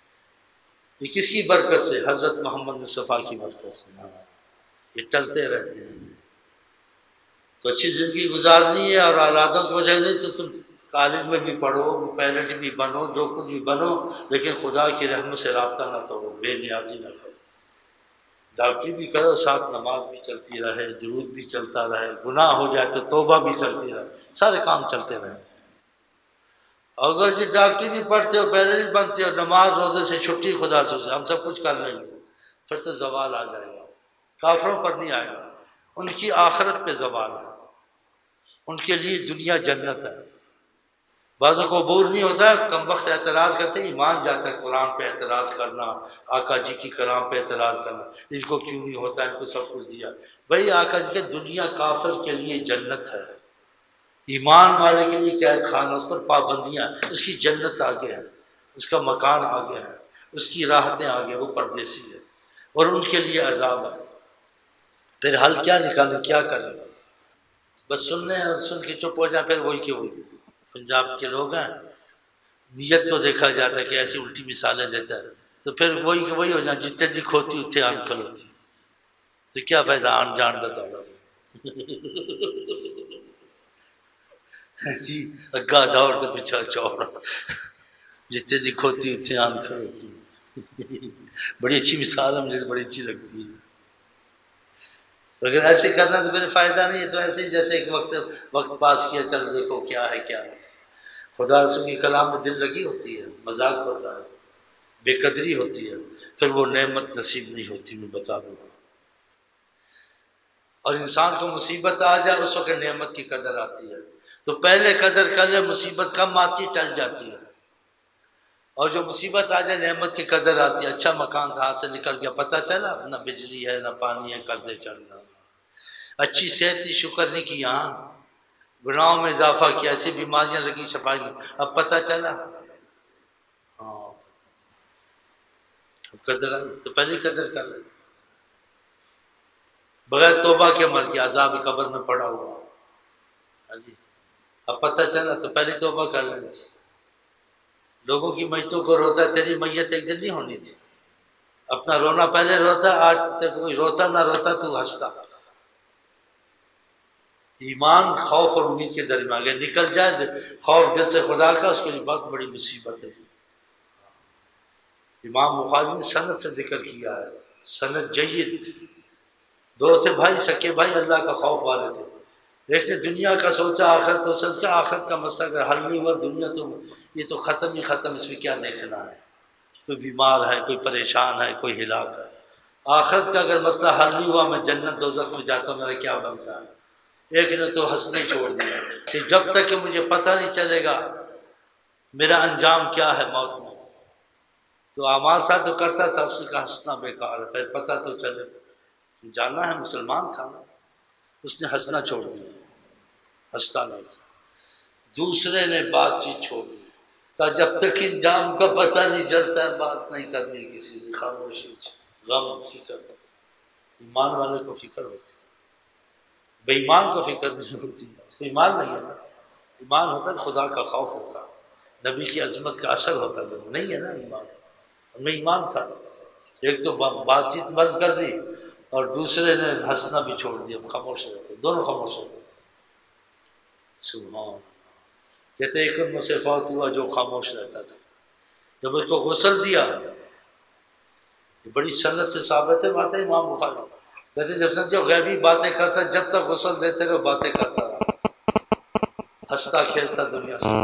یہ کس کی برکت سے؟ حضرت محمد مصطفیٰ کی برکت سے، یہ ٹلتے رہتے ہیں، تو اچھی زندگی گزارنی ہے اور اولادوں کی وجہ سے تو تم کالج میں بھی پڑھو، پائلٹ بھی بنو، جو کچھ بھی بنو، لیکن خدا کی رحمت سے رابطہ نہ کرو، بے نیازی نہ کرو، ڈاکٹری بھی کرو ساتھ نماز بھی چلتی رہے، درود بھی چلتا رہے، گناہ ہو جائے تو توبہ بھی چلتی رہے، سارے کام چلتے رہے، اگر جی ڈاکٹری بھی پڑھتے ہو، پہلے بھی بنتے ہو، نماز روزے سے چھٹی خدا سے ہم سب کچھ کر لیں گے، پھر تو زوال آ جائے گا، کافروں پر نہیں آئے گا، ان کی آخرت پہ زوال ہے، ان کے لیے دنیا جنت ہے، بعضوں کو عبور نہیں ہوتا، کم وقت اعتراض کرتے ایمان جاتا ہے قرآن پہ اعتراض کرنا، آقا جی کی کلام پہ اعتراض کرنا، ان کو کیوں نہیں ہوتا، ان کو سب کچھ دیا، بھائی آقا جی کہ دنیا کافر کے لیے جنت ہے، ایمان والے کے لیے قید خانہ، اس پر پابندیاں، اس کی جنت آگے ہے، اس کا مکان آگے ہے، اس کی راحتیں آگے، وہ پردیسی ہے، اور ان کے لیے عذاب ہے، پھر حل کیا نکالیں، کیا کریں، بس سننے اور سن کے چپ ہو جائیں، پھر وہی کہ وہی، پنجاب کے لوگ ہیں، نیت کو دیکھا جاتا ہے کہ ایسی الٹی مثالیں دیتا ہے، تو پھر وہی کہ وہی ہو جائیں، جتنے دی کھوتی اتنے آن کھلوتی، تو کیا فائدہ آن جان بتاؤ جی، اگا دور سے پیچھا چوڑا، جتنے دی کھوتی اتنے آن کھلوتی، بڑی اچھی مثال ہے، مجھے بڑی اچھی لگتی ہے، اگر ایسے کرنا تو میرے فائدہ نہیں ہے، تو ایسے ہی جیسے ایک وقت وقت پاس کیا، چل دیکھو کیا ہے کیا ہے، خدا رسول کی کلام میں دل لگی ہوتی ہے، مذاق ہوتا ہے، بے قدری ہوتی ہے، پھر وہ نعمت نصیب نہیں ہوتی، میں بتا دوں، اور انسان کو مصیبت آ جائے اس وقت نعمت کی قدر آتی ہے، تو پہلے قدر کر لے، مصیبت کم آتی ٹل جاتی ہے، اور جو مصیبت آ جائے نعمت کی قدر آتی ہے، اچھا مکان تھا ہاتھ سے نکل گیا، پتہ چلا نہ بجلی ہے نہ پانی ہے، قرضے چڑھنا، اچھی صحت تھی شکر نہیں کیا، گناہوں میں اضافہ کیا، ایسی بیماریاں لگی چھپائی، اب پتہ چلا، ہاں قدر آئی تو پہلے قدر کر لیتے، بغیر توبہ کے مر گیا، عذاب قبر میں پڑا ہوا، ہاں جی، اب پتہ چلا تو پہلے توبہ کر لیتے، لوگوں کی میتوں کو روتا، تیری میت ایک دن نہیں ہونی تھی، اپنا رونا پہلے روتا، آج کوئی روتا نہ روتا تو ہنستا، ایمان خوف اور امید کے درمیان اگر نکل جائے خوف دل سے خدا کا، اس کے لیے بہت بڑی مصیبت ہے، امام بخاری نے سند سے ذکر کیا ہے، سند جید، دو سے بھائی سکے بھائی اللہ کا خوف والے تھے، ایک نے دنیا کا سوچا آخرت کو سوچا، آخرت کا مسئلہ اگر حل نہیں ہوا، دنیا تو یہ تو ختم ہی ختم، اس میں کیا دیکھنا ہے، کوئی بیمار ہے، کوئی پریشان ہے، کوئی ہلاک ہے، آخرت کا اگر مسئلہ حل نہیں ہوا، میں جنت دوزخ میں جاتا ہوں، میرا کیا بنتا ہے، ایک نے تو ہنسنا ہی چھوڑ دیا کہ جب تک کہ مجھے پتہ نہیں چلے گا میرا انجام کیا ہے موت میں، تو اعمال ساتھ تو کرتا تھا، اس کا ہنسنا بیکار ہے، پھر پتہ تو چلے، جاننا ہے مسلمان تھا نا، اس نے ہنسنا چھوڑ دیا، ہنستا نہیں تھا، دوسرے نے بات چیت چھوڑ دی، کہا جب تک انجام کا پتہ نہیں چلتا ہے بات نہیں کرنی کسی سے، خاموشی غم فکر ایمان والے کو فکر ہوتی ہے، بے ایمان کو فکر نہیں ہوتی، اس کو ایمان نہیں ہے نا۔ ایمان ہوتا ہے خدا کا خوف ہوتا، نبی کی عظمت کا اثر ہوتا، نہیں ہے نا ایمان۔ ہمیں ایمان تھا، ایک تو بات چیت بند کر دی اور دوسرے نے ہنسنا بھی چھوڑ دیا، خاموش رہتے، دونوں خاموش رہتے۔ سبحان، کہتے ایک ان میں سے فوت ہوا جو خاموش رہتا تھا، جب اس کو غسل دیا، یہ بڑی سند سے ثابت ہے بات ہے امام بخاری، کہتے جب سمجھو غیبی باتیں کرتا، جب تک غسل دیتے رہے باتیں کرتا رہا، ہنستا کھیلتا دنیا سے،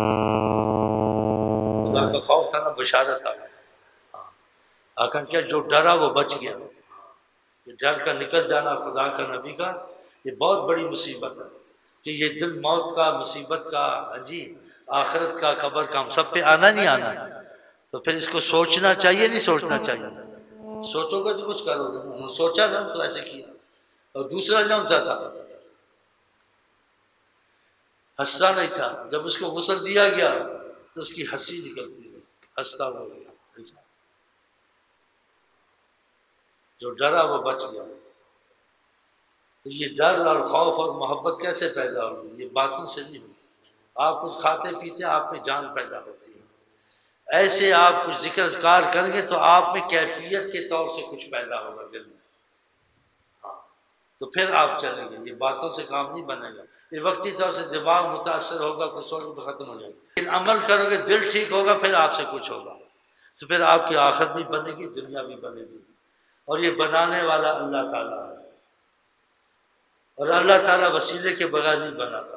خدا کا خوف تھا نا، بشارت تھا۔ آخر کیا جو ڈرا وہ بچ گیا، یہ ڈر کا نکل جانا خدا کا نبی کا یہ بہت بڑی مصیبت ہے، کہ یہ دل موت کا، مصیبت کا، جی آخرت کا، قبر کا ہم سب پہ آنا نہیں آنا، تو پھر اس کو سوچنا چاہیے نہیں سوچنا چاہیے؟ سوچو گے تو کچھ کرو گے، سوچا نا تو ایسے کیا۔ اور دوسرا کون سا تھا؟ ہنستا نہیں تھا، جب اس کو غسل دیا گیا تو اس کی ہنسی نکلتی ہے، ہنستا ہو گیا، جو ڈرا وہ بچ گیا۔ تو یہ ڈر اور خوف اور محبت کیسے پیدا ہوگی؟ یہ باتوں سے نہیں ہوگی۔ آپ کچھ کھاتے پیتے آپ میں جان پیدا ہوتی ہے، ایسے آپ کچھ ذکر اذکار کریں گے تو آپ میں کیفیت کے طور سے کچھ پیدا ہوگا دل میں، ہاں تو پھر آپ چلیں گے، یہ باتوں سے کام نہیں بنے گا، یہ وقتی طور سے دماغ متاثر ہوگا، کچھ سوچ ختم ہو جائے گا، لیکن عمل کرو گے دل ٹھیک ہوگا پھر آپ سے کچھ ہوگا، تو پھر آپ کی آخرت بھی بنے گی، دنیا بھی بنے گی، اور یہ بنانے والا اللہ تعالیٰ ہے، اور اللہ تعالیٰ وسیلے کے بغیر نہیں بناتا،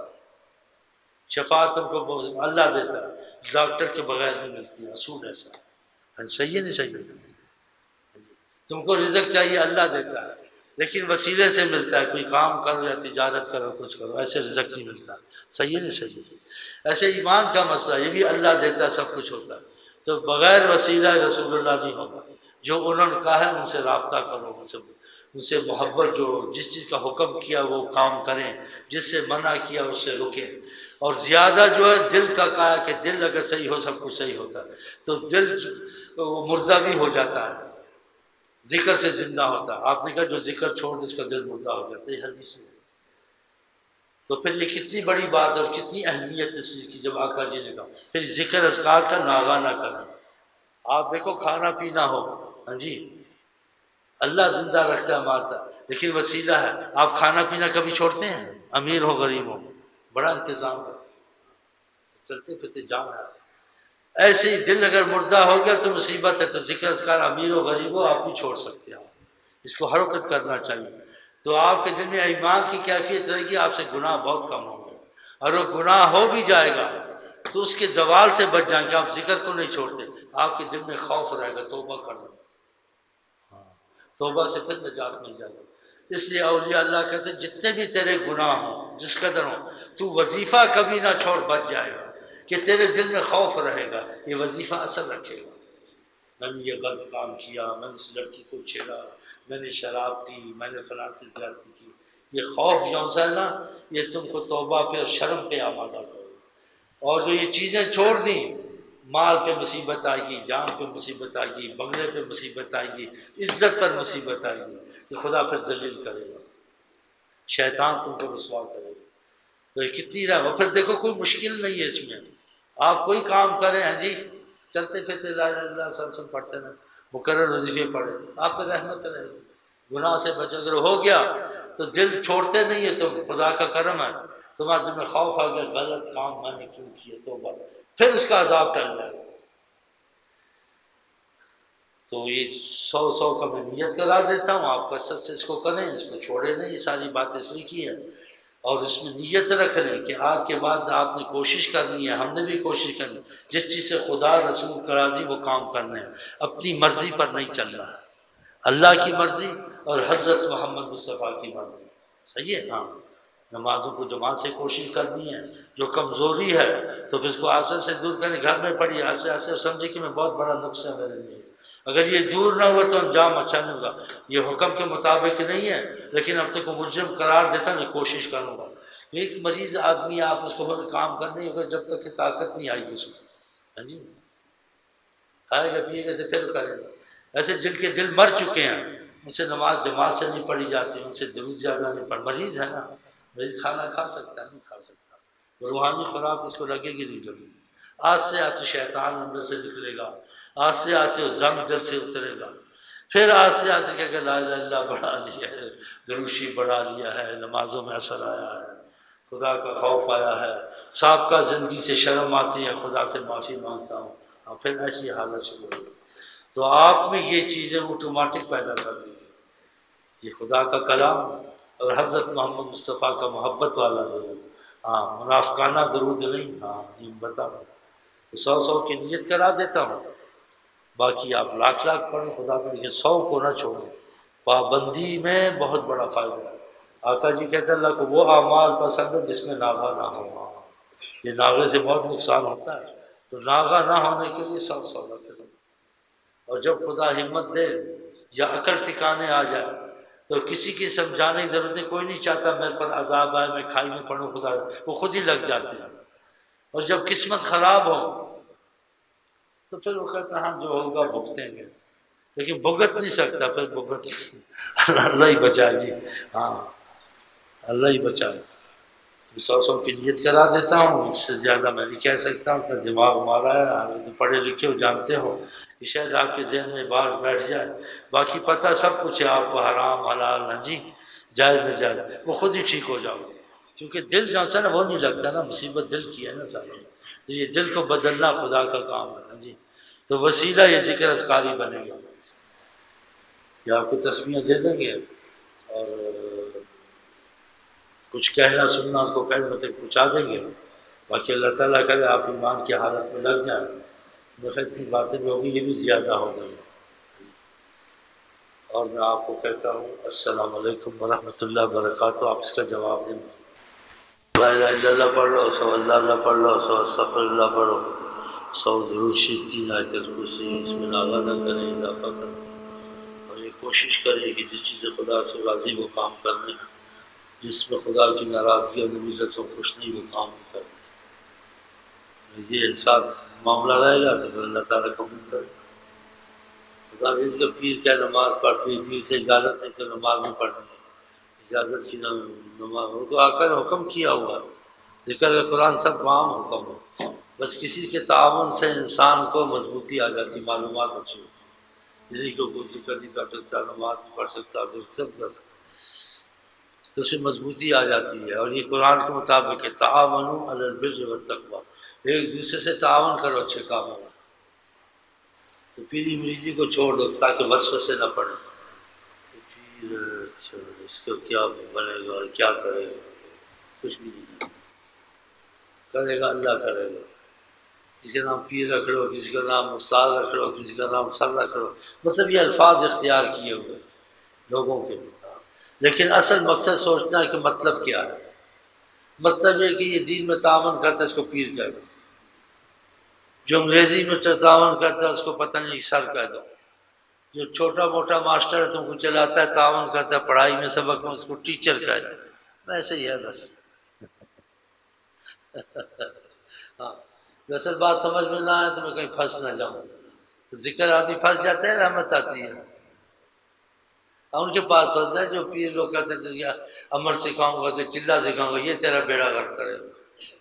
شفاعت تم کو اللہ دیتا ہے، ڈاکٹر کے بغیر نہیں ملتی، اصول ایسا ہے، صحیح ہے نہیں صحیح ہے؟ تم کو رزق چاہیے اللہ دیتا ہے، لیکن وسیلے سے ملتا ہے، کوئی کام کرو یا تجارت کرو کچھ کرو، ایسے رزق نہیں ملتا، صحیح ہے نہیں صحیح ہے؟ ایسے ایمان کا مسئلہ یہ بھی اللہ دیتا ہے، سب کچھ ہوتا ہے، تو بغیر وسیلہ رسول اللہ نہیں ہوگا، جو انہوں نے کہا ہے ان سے رابطہ کرو، ان سے ان سے محبت جوڑو، جس چیز کا حکم کیا وہ کام کریں، جس سے منع کیا اس سے رکیں، اور زیادہ جو ہے دل کا کہا کہ دل اگر صحیح ہو سب کچھ صحیح ہوتا ہے، تو دل مردہ بھی ہو جاتا ہے، ذکر سے زندہ ہوتا ہے، آپ نے کہا جو ذکر چھوڑ دے اس کا دل مردہ ہو جاتا ہے، یہ حدیث ہے، تو پھر یہ کتنی بڑی بات اور کتنی اہمیت اس چیز کی، جب آقا جی نے کہا پھر ذکر اذکار کا ناغہ نہ کرنا، آپ دیکھو کھانا پینا ہو، ہاں جی اللہ زندہ رکھتا ہے مارتا، لیکن وسیلہ ہے، آپ کھانا پینا کبھی چھوڑتے ہیں؟ امیر ہو غریب ہو بڑا انتظام کرتے، چلتے پھرتے جان ہے، ایسے ہی دل اگر مردہ ہو گیا تو مصیبت ہے، تو ذکر اذکار امیر و غریب ہو آپ بھی چھوڑ سکتے ہیں، اس کو ہر وقت کرنا چاہیے، تو آپ کے دل میں ایمان کی کیفیت رہے گی، آپ سے گناہ بہت کم ہوں گے، اور وہ گناہ ہو بھی جائے گا تو اس کے زوال سے بچ جائیں گے، آپ ذکر کو نہیں چھوڑتے، آپ کے دل میں خوف رہے گا، توبہ کرنا، توبہ سے پھر نجات مل جائے گا، اس لیے اولیاء اللہ کہتے ہیں جتنے بھی تیرے گناہ ہوں جس قدر ہوں تو وظیفہ کبھی نہ چھوڑ، بچ جائے گا، کہ تیرے دل میں خوف رہے گا، یہ وظیفہ اثر رکھے گا، میں نے یہ غلط کام کیا، میں نے اس لڑکی کو چھیڑا، میں نے شراب پی، میں نے فلاں سے زیادتی کی، یہ خوف جو ہے نا یہ تم کو توبہ پہ اور شرم پہ آمادہ کرو، اور جو یہ چیزیں چھوڑ دیں، مال پہ مصیبت آئے گی، جان پہ مصیبت آئے گی، بنگلے پہ مصیبت آئے گی، عزت پر مصیبت آئے گی، کہ خدا پھر ذلیل کرے گا، شیطان تم کو رسوا کرے گا، تو یہ کتنی رہا، پھر دیکھو کوئی مشکل نہیں ہے اس میں، آپ کوئی کام کریں، ہاں جی چلتے پھرتے لا الہ الا اللہ صلی اللہ علیہ وسلم پڑھتے رہے، مقرر وظیفے پڑھے، آپ پہ رحمت رہے گی، گناہ سے بچ، اگر ہو گیا تو دل چھوڑتے نہیں ہے، تم خدا کا کرم ہے، تمہارے دل میں خوف آ گیا غلط کام میں نے کیوں کیا، توبہ، پھر اس کا عذاب ٹل جائے گا، تو یہ سو سو کا میں نیت کرا دیتا ہوں، آپ کثرت سے اس کو کریں، اس کو چھوڑے نہیں، یہ ساری باتیں سیکھی ہے، اور اس میں نیت رکھ لیں کہ آج کے بعد آپ نے کوشش کرنی ہے، ہم نے بھی کوشش کرنی، جس چیز سے خدا رسول کا راضی وہ کام کرنے ہیں، اپنی مرضی پر نہیں چلنا ہے، اللہ کی مرضی اور حضرت محمد مصطفیٰ کی مرضی، صحیح ہے، ہاں نمازوں کو جماعت سے کوشش کرنی ہے، جو کمزوری ہے تو پھر اس کو آسر سے دور کریں، گھر میں پڑھی آسے آسے، اور سمجھے کہ میں بہت بڑا نقص ہے میرے لیے، اگر یہ دور نہ ہوا تو انجام اچھا نہیں ہوگا، یہ حکم کے مطابق نہیں ہے، لیکن اب تک وہ مجرم قرار دیتا میں کوشش کروں گا، ایک مریض آدمی آپ اس کو کام کرنے ہوگا جب تک کہ طاقت نہیں آئے گی اس میں، ہاں جی کھائے گا پیے گا سے پھر کرے گا، ایسے جن کے دل مر چکے ہیں ان سے نماز جماعت سے نہیں پڑھی جاتی، ان سے درود زیادہ نہیں پڑھ، مریض ہے نا، مریض کھانا کھا سکتا ہے نہیں کھا سکتا، روحانی خوراک اس کو لگے گی نہیں لگے گی۔ آہستہ آہستہ شیطان اندر سے نکلے گا، آہستہ آہستہ وہ زنگ دل سے اترے گا، پھر آہستہ آہستہ کہہ کہ لا الہ الا اللہ بڑھا لیا ہے، دروشی بڑھا لیا ہے، نمازوں میں اثر آیا ہے، خدا کا خوف آیا ہے، سابقہ زندگی سے شرم آتی ہے، خدا سے معافی مانگتا ہوں، اور پھر ایسی حالت شروع ہوگی۔ تو آپ میں یہ چیزیں آٹومیٹک پیدا کر دیں گے، یہ خدا کا کلام اور حضرت محمد مصطفیٰ کا محبت والا درود، ہاں منافقانہ درود نہیں، ہاں یہ بتا رہا ہوں، تو سو سو کی نیت کرا دیتا ہوں، باقی آپ لاکھ لاکھ پڑھیں، خدا کو، لیکن سو کو نہ چھوڑیں، پابندی میں بہت بڑا فائدہ ہے۔ آقا جی کہتے ہیں اللہ کو وہ اعمال پسند ہے جس میں ناغہ نہ ہو، یہ ناغے سے بہت نقصان ہوتا ہے، تو ناغہ نہ ہونے کے لیے سو سو رکھے، اور جب خدا ہمت دے یا عقل ٹکانے آ جائے تو کسی کی سمجھانے کی ضرورت ہے، کوئی نہیں چاہتا میرے پر عذاب آئے میں کھائی میں پڑھوں، خدا وہ خود ہی لگ جاتے ہیں، اور جب قسمت خراب ہو تو پھر وہ کہتا ہے ہاں جو ہوگا بھگتیں گے، لیکن بھگت نہیں سکتا، پھر بھگت اللہ ہی بچائے جی، ہاں اللہ ہی بچائے۔ سو سو کی نیت کرا دیتا ہوں، اس سے زیادہ میں نہیں کہہ سکتا ہوں، کہ دماغ مارا ہے، آپ پڑھے لکھے ہو جانتے ہو کہ شاید آپ کے ذہن میں بات بیٹھ جائے، باقی پتہ سب کچھ ہے آپ کو، حرام حلال نہ جی جائز نہ جائز، وہ خود ہی ٹھیک ہو جاؤ، کیونکہ دل جہاں سے نا وہ نہیں لگتا نا، مصیبت دل کی ہے نا سارے، تو یہ دل کو بدلنا خدا کا کام ہے جی، تو وسیلہ یہ ذکر اذکاری بنے گا، یہ آپ کو تسمیہ دے دیں گے، اور کچھ کہنا سننا اس کو کہنے تک پہنچا دیں گے، باقی اللہ تعالیٰ کرے آپ ایمان کی حالت میں لگ جائیں، میرے اتنی باتیں بھی ہوگی، یہ بھی زیادہ ہو گئی، اور میں آپ کو کہتا ہوں السلام علیکم ورحمۃ اللہ وبرکاتہ، آپ اس کا جواب دیں، لا الہ الا اللہ پڑھ لو، سو اللہ اللہ پڑھ لو، سو استغفر اللہ پڑھو، سو درود شریف تین آیت الکرسی، اس میں ناغہ نہ کریں، اضافہ کریں، اور یہ کوشش کریں کہ جس چیز سے خدا سے راضی وہ کام کرنے، جس میں خدا کی ناراضگی اور نبی صلی اللہ علیہ وسلم خوش نہیں وہ کام کریں، یہ احساس معاملہ رہے گا تو پھر اللہ تعالیٰ قبول کرے، خدا نے کہ پیر کیا نماز پڑھ، پیر پیر سے اجازت ہے تو نماز میں پڑھنی ہے، اجازت کی نماز، وہ تو آقا نے حکم کیا ہوا ہے، ذکر کا قرآن سب عام حکم ہے، بس کسی کے تعاون سے انسان کو مضبوطی آ جاتی، معلومات اچھی ہوتی ہے، یعنی کہ کوئی ذکر نہیں کر سکتا، نماز نہیں پڑھ سکتا، تو کر سکتا، تو اس میں مضبوطی آ جاتی ہے، اور یہ قرآن کے مطابق ہے تعاونوا علی البر والتقوی، ایک دوسرے سے تعاون کرو اچھے کاموں میں، تو پیری مریدی کو چھوڑ دو تاکہ وسوسے نہ پڑے، پیر اس کو کیا بنے گا اور کیا کرے گا، کچھ بھی نہیں کرے گا، اللہ کرے گا، کسی کا نام پیر رکھ لو، کسی کا نام استاد رکھ لو، کسی کا نام سر رکھ لو، مطلب یہ الفاظ اختیار کیے ہوئے لوگوں کے، لیکن اصل مقصد سوچنا ہے کہ مطلب کیا ہے، مطلب یہ کہ یہ دین میں تعاون کرتا ہے اس کو پیر کہہ دو، جو انگریزی میں تعاون کرتا ہے اس کو پتہ نہیں سر کہہ دو، جو چھوٹا موٹا ماسٹر ہے تم کو چلاتا ہے تعاون کرتا ہے پڑھائی میں سبق میں اس کو ٹیچر کہہ دو، ویسے ہی ہے بس ہاں، اصل بات سمجھ میں نہ آئے تو میں کہیں پھنس نہ جاؤں، ذکر آدمی پھنس جاتے ہیں، رحمت آتی ہے، ان کے پاس پھنستا ہے، جو پیر لوگ کہتے ہیں امر سکھاؤں گا تو چلا سکھاؤں گا، یہ تیرا بیڑا غرق کرے گا،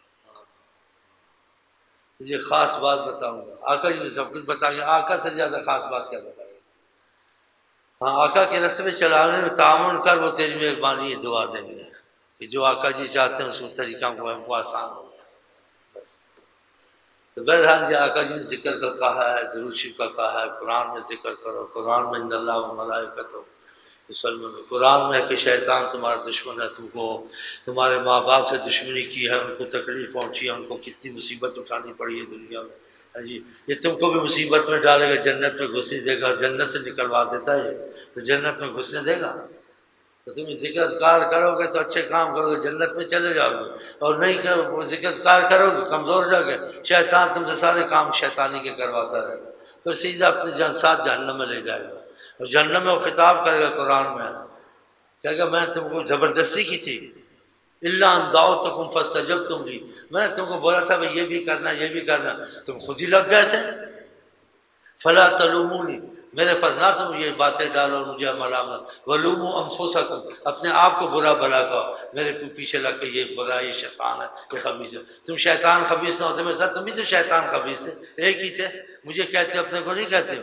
تو یہ خاص بات بتاؤں گا، آقا جی نے سب کچھ بتائیں گے، آقا سے زیادہ خاص بات کیا بتائیں گے، ہاں آقا کے راستے میں چلانے میں تعاون کر، وہ تیری مہربانی دعا دیں گے کہ جو آقا جی چاہتے ہیں اس کو طریقہ کو ہم کو آسان ہو بس، تو بہرحال یہ آقا جی نے ذکر کا کہا ہے، درود شریف کا کہا ہے، قرآن میں ذکر کرو، قرآن میں ان اللہ و ملائکتہ قرآن میں ہے کہ شیطان تمہارا دشمن ہے، تم کو تمہارے ماں باپ سے دشمنی کی ہے، ان کو تکلیف پہنچی ہے، ان کو کتنی مصیبت اٹھانی پڑی ہے دنیا میں جی، یہ تم کو بھی مصیبت میں ڈالے گا، جنت میں گھسنے دے گا، جنت سے نکلوا دیتا ہے تو جنت میں گھسنے دے گا، تو تم ذکر اذکار کرو گے تو اچھے کام کرو گے جنت میں چلے جاؤ گے، اور نہیں کرو ذکر اذکار کرو گے کمزور جاؤ گے، شیطان تم سے سارے کام شیطانی کے کرواتا رہے گا، پھر سیدھا اپنے ساتھ جہنم میں لے جائے گا، اور جہنم میں وہ خطاب کرے گا قرآن میں، کہے گا میں نے تم کو زبردستی کی تھی، الا ان دعوتکم فاستجبتم لی، میں نے تم کو بولا تھا بھائی یہ بھی کرنا یہ بھی کرنا، تم خود ہی لگ گئے تھے، فلا تلومونی، میرے پر نہ تم یہ باتیں ڈالو اور مجھے ملامت ولوموا انفسکم، اپنے آپ کو برا بھلا کہو، میرے پیچھے لگ کے یہ برا یہ شیطان ہے یہ خبیث ہے۔ تم شیطان خبیث نہ ہوتے میرے ساتھ، تم بھی تو شیطان خبیث تھے، ایک ہی تھے، مجھے کہتے اپنے کو نہیں کہتے۔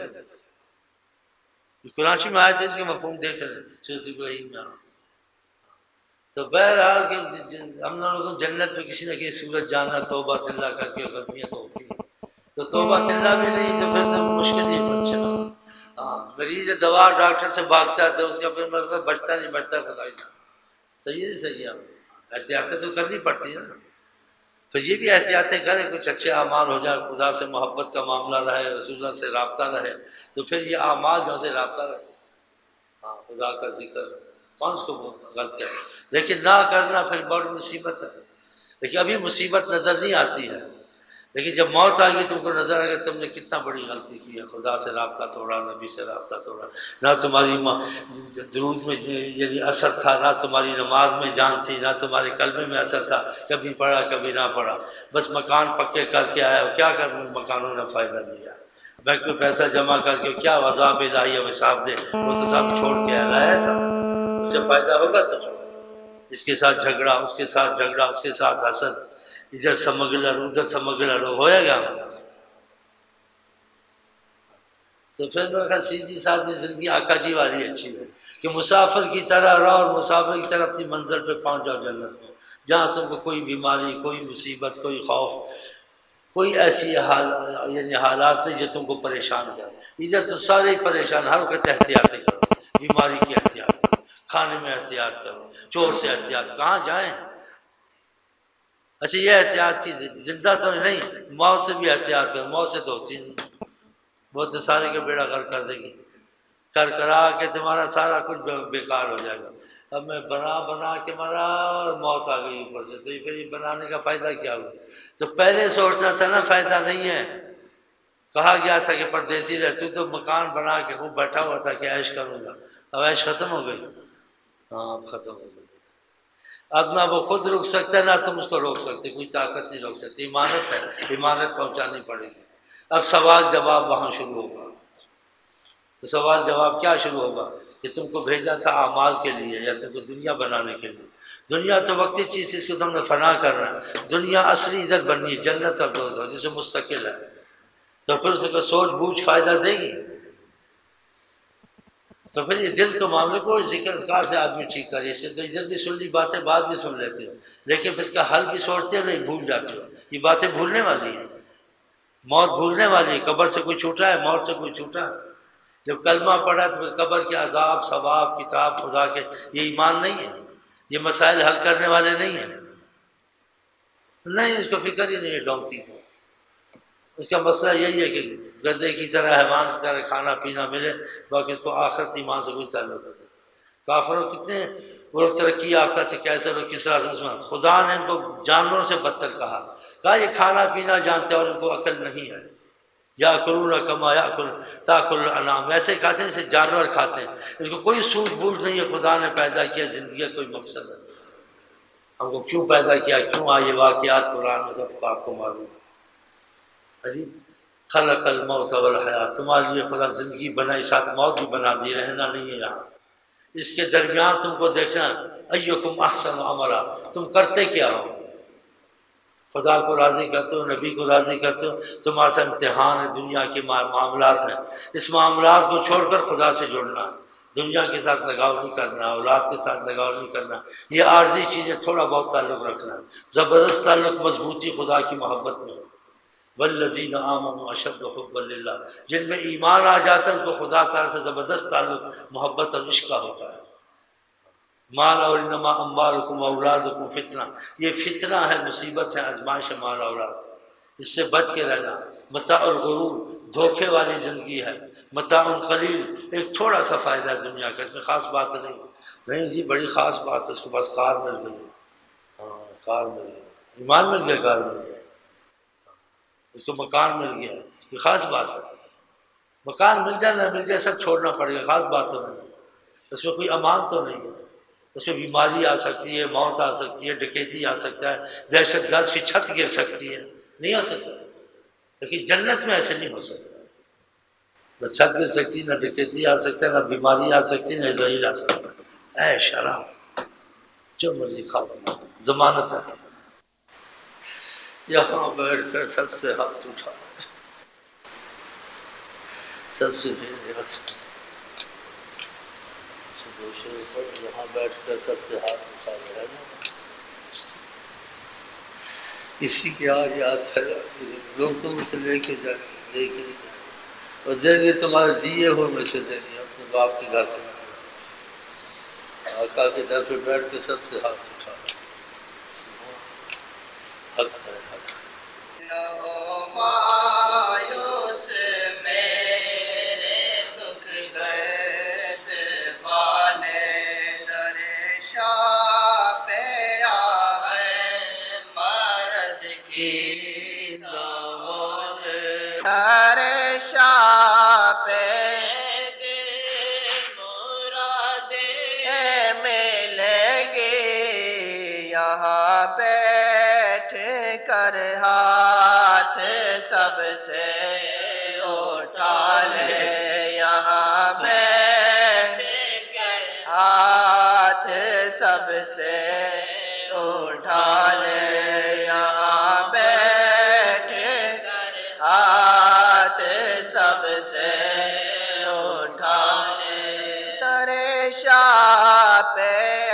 قرآن میں آئے تھے اس کے مفہوم دیکھ رہے سورۃ ابراہیم میں۔ تو بہرحال کہ ہم لوگوں کو جنت میں کسی نہ کسی صورت جانا توبہ سے اللہ کر کے غلطیاں تو ہوتی ہیں، تو توبہ سے اللہ بھی نہیں تو پھر تو مشکل ہی بچنا۔ ہاں مریض دوا ڈاکٹر سے بھاگتا ہے تو اس کا پھر مطلب بچتا نہیں بچتا خدا ہی جانے۔ صحیح ہے صحیح ہے، احتیاطیں تو کرنی پڑتی ہے نا، تو یہ بھی احتیاطیں کریں، کچھ اچھے اعمال ہو جائے، خدا سے محبت کا معاملہ رہے، رسول اللہ سے رابطہ رہے، تو پھر یہ اعمال جو سے رابطہ رہے۔ ہاں خدا کا ذکر کون اس کو غلط ہے، لیکن نہ کرنا پھر بڑی مصیبت ہے۔ لیکن ابھی مصیبت نظر نہیں آتی ہے، لیکن جب موت آ گئی تم کو نظر آئے گا تم نے کتنا بڑی غلطی کی ہے، خدا سے رابطہ توڑا، نبی سے رابطہ توڑا، نہ تمہاری درود میں یعنی اثر تھا، نہ تمہاری نماز میں جان تھی، نہ تمہارے کلمے میں اثر تھا، کبھی پڑھا کبھی نہ پڑھا، بس مکان پکے کر کے آیا، کیا کر مکانوں نے فائدہ دیا، بینک میں پیسہ جمع کر کے کیا عذاب الہی ہمیں صاحب دے، وہ تو سب چھوڑ کے لایا تھا، اس سے فائدہ ہوگا سچ، اس کے ساتھ جھگڑا اس کے ساتھ جھگڑا اس کے ساتھ حسد، ادھر سمگلر ادھر سمگلر ہوئے گا۔ تو پھر میرے خیال سیدھی سادھی زندگی آقا جی والی اچھی ہے کہ مسافر کی طرح رہو اور مسافر کی طرح اپنی منزل پہ پہنچ جاؤ جنت میں، جہاں تم کو کوئی بیماری کوئی مصیبت کوئی خوف کوئی ایسی حال یعنی حالات نہیں جو تم کو پریشان کرے۔ ادھر تو سارے ہی پریشان، ہر وقت احتیاطیں کرو، بیماری کی احتیاط کرو، کھانے میں احتیاط کرو، چور سے احتیاط، کہاں جائیں؟ اچھا یہ احتیاط کی زندہ تو نہیں، موت سے بھی احتیاط کرو، موت سے تو ہوتی نہیں، بہت سے سارے کا بیڑا غرق کر دے گی، کر کرا کے تمہارا سارا کچھ بیکار ہو جائے گا۔ اب میں بنا بنا کے مرا موت آ گئی اوپر سے، تو یہ پھر یہ بنانے کا فائدہ کیا ہوا؟ تو پہلے سوچنا تھا نا فائدہ نہیں ہے، کہا گیا تھا کہ پردیسی رہ، تو تو مکان بنا کے خوب بیٹھا ہوا تھا کہ عیش کروں گا، اب عیش ختم ہو گئی، ہاں اب ختم ہو گئی، اب نہ وہ خود رک سکتا ہے نہ تم اس کو روک سکتے، کوئی طاقت نہیں روک سکتی، امانت ہے، امانت پہنچانی پڑے گی۔ اب سوال جواب وہاں شروع ہوگا، تو سوال جواب کیا شروع ہوگا کہ تم کو بھیجا تھا اعمال کے لیے یا تم کو دنیا بنانے کے لیے؟ دنیا تو وقتی چیز، اس کو تم نے فنا کرنا ہے، دنیا اصلی ادھر بنی ہے، جنت اور دوزخ جسے مستقل ہے، تو پھر اس کو سوچ بوجھ فائدہ دے گی؟ تو پھر یہ دل کے معاملے کو ذکر اذکار سے آدمی ٹھیک کرے، اس سے تو ادھر بھی سن لی باتیں بعد بھی سن لیتے ہو، لیکن پھر اس کا حل بھی سوچتے ہو نہیں، بھول جاتے ہو، یہ باتیں بھولنے والی ہیں، موت بھولنے والی ہے، قبر سے کوئی چھوٹا ہے، موت سے کوئی چھوٹا ہے، جب کلمہ پڑھا تو پھر قبر کے عذاب ثواب کتاب خدا کے، یہ ایمان نہیں ہے، یہ مسائل حل کرنے والے نہیں ہیں، نہیں اس کو فکر ہی نہیں ہے ڈونکی کو، اس کا مسئلہ یہی ہے کہ گدے کی طرح حیوان کی طرح کھانا پینا ملے، باقی اس کو آخرت ایمان سے کوئی تعلق نہیں۔ کافروں کتنے وہ ترقی یافتہ تھے، کیسے اور کس طرح سے، خدا نے ان کو جانوروں سے بدتر کہا، کہا یہ کھانا پینا جانتے اور ان کو عقل نہیں ہے، یا کرون کما یا تاکل الانعام، ایسے کھاتے ہیں جیسے جانور کھاتے ہیں، اس کو کوئی سوجھ بوجھ نہیں ہے، خدا نے پیدا کیا زندگی کا کوئی مقصد ہے، ہم کو کیوں پیدا کیا، کیوں آئے واقعات قرآن میں سب کو آپ کو معلوم ہے۔ خلق الموت والحیات، تمہارے لیے خدا زندگی بنائی ساتھ موت بھی بنا دی، رہنا نہیں ہے یہاں، اس کے درمیان تم کو دیکھنا ایکم احسن عملا، تم کرتے کیا ہو، خدا کو راضی کرتے ہو، نبی کو راضی کرتے ہو، تمہارا سا امتحان ہے، دنیا کے معاملات ہیں، اس معاملات کو چھوڑ کر خدا سے جڑنا، دنیا کے ساتھ لگاؤ نہیں کرنا، اولاد کے ساتھ لگاؤ نہیں کرنا، یہ عارضی چیزیں تھوڑا بہت تعلق رکھنا، زبردست تعلق مضبوطی خدا کی محبت میں، والذین آمنوا اشد حبا للہ، جن میں ایمان آ جاتا ہے ان کو خدا تعالیٰ سے زبردست تعلق محبت اور عشق کا ہوتا ہے۔ مال اور انما اموالکم اولادکم فتنہ، یہ فتنہ ہے، مصیبت ہے، آزمائش ہے مال اولاد، اس سے بچ کے رہنا، متاع الغرور، دھوکے والی زندگی ہے، متاع قلیل، ایک تھوڑا سا فائدہ ہے دنیا کا، اس میں خاص بات نہیں، نہیں جی بڑی خاص بات ہے، اس کو بس کار مل گئی، ہاں کار مل گئی، ایمان مل گیا، کار مل گیا، اس کو مکان مل گیا، یہ خاص بات ہے، مکان مل جائے نہ مل جائے سب چھوڑنا پڑے گا، خاص بات تو نہیں، اس میں کوئی امان تو نہیں ہے، اس میں بیماری آ سکتی ہے، موت آ سکتی ہے، ڈکیتی آ سکتا ہے، دہشت گرد کی چھت گر سکتی ہے، نہیں ہو سکتا، لیکن جنت میں ایسے نہیں ہو سکتا، نہ چھت گر سکتی، نہ ڈکیتی آ سکتا ہے، نہ بیماری آ سکتی، نہ زہر آ سکتا ہے۔ اے شراب جو مرضی کھا لو، ضمانت ہے۔ یہاں بیٹھ کر سب سے ہاتھ اٹھا، سب سے بے نیاز، یہاں بیٹھ کر سب سے ہاتھ اٹھا رہا ہے، اسی کی آج یاد پھیلا، لوگ تم سے لے کے جائیں گے، لے کے نہیں جائیں گے، اور دیں گے تمہارے دیے ہوئے میں سے دیں گے، اپنے باپ کے گھر سے۔ آقا کے در پہ بیٹھ کے سب سے ہاتھ اٹھا رہا ہے، حق ہے، حق ہے۔ مایوس میرے دکھ درد والے در شاہ پہ آئے، مرض کی دوا لے در شاہ پہ مرادیں ملیں گی، یہاں بیٹھ کر ہاتھ سب سے اٹھا لے، یہاں بیٹھ کر ہاتھ سب سے اٹھا لے، یہاں بیٹھ کر ہاتھ سب سے اٹھا لے، در شاہ پہ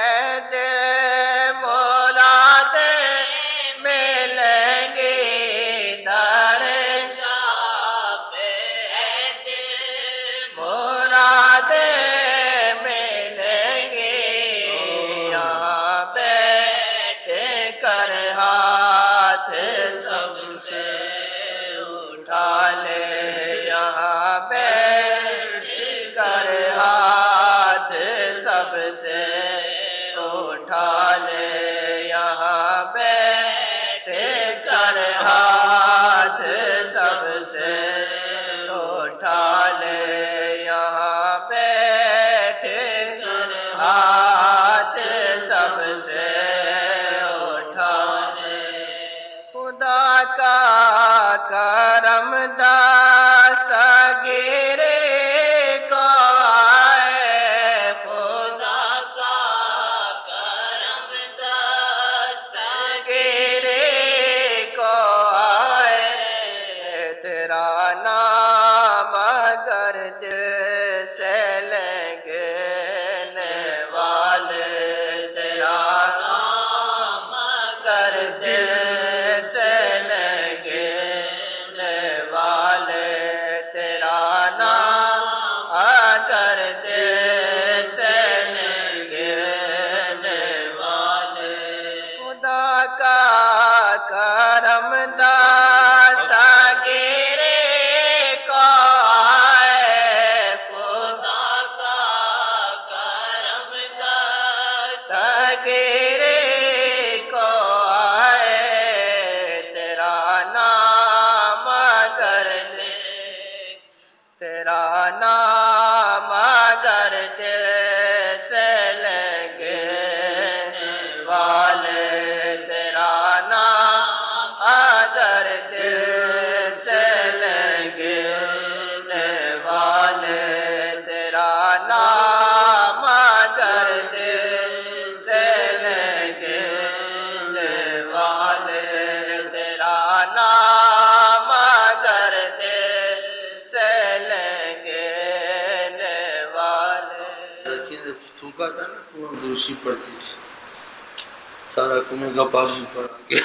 دوشی پڑتی تھی، سارا کنویں کا پانی پر آ گیا۔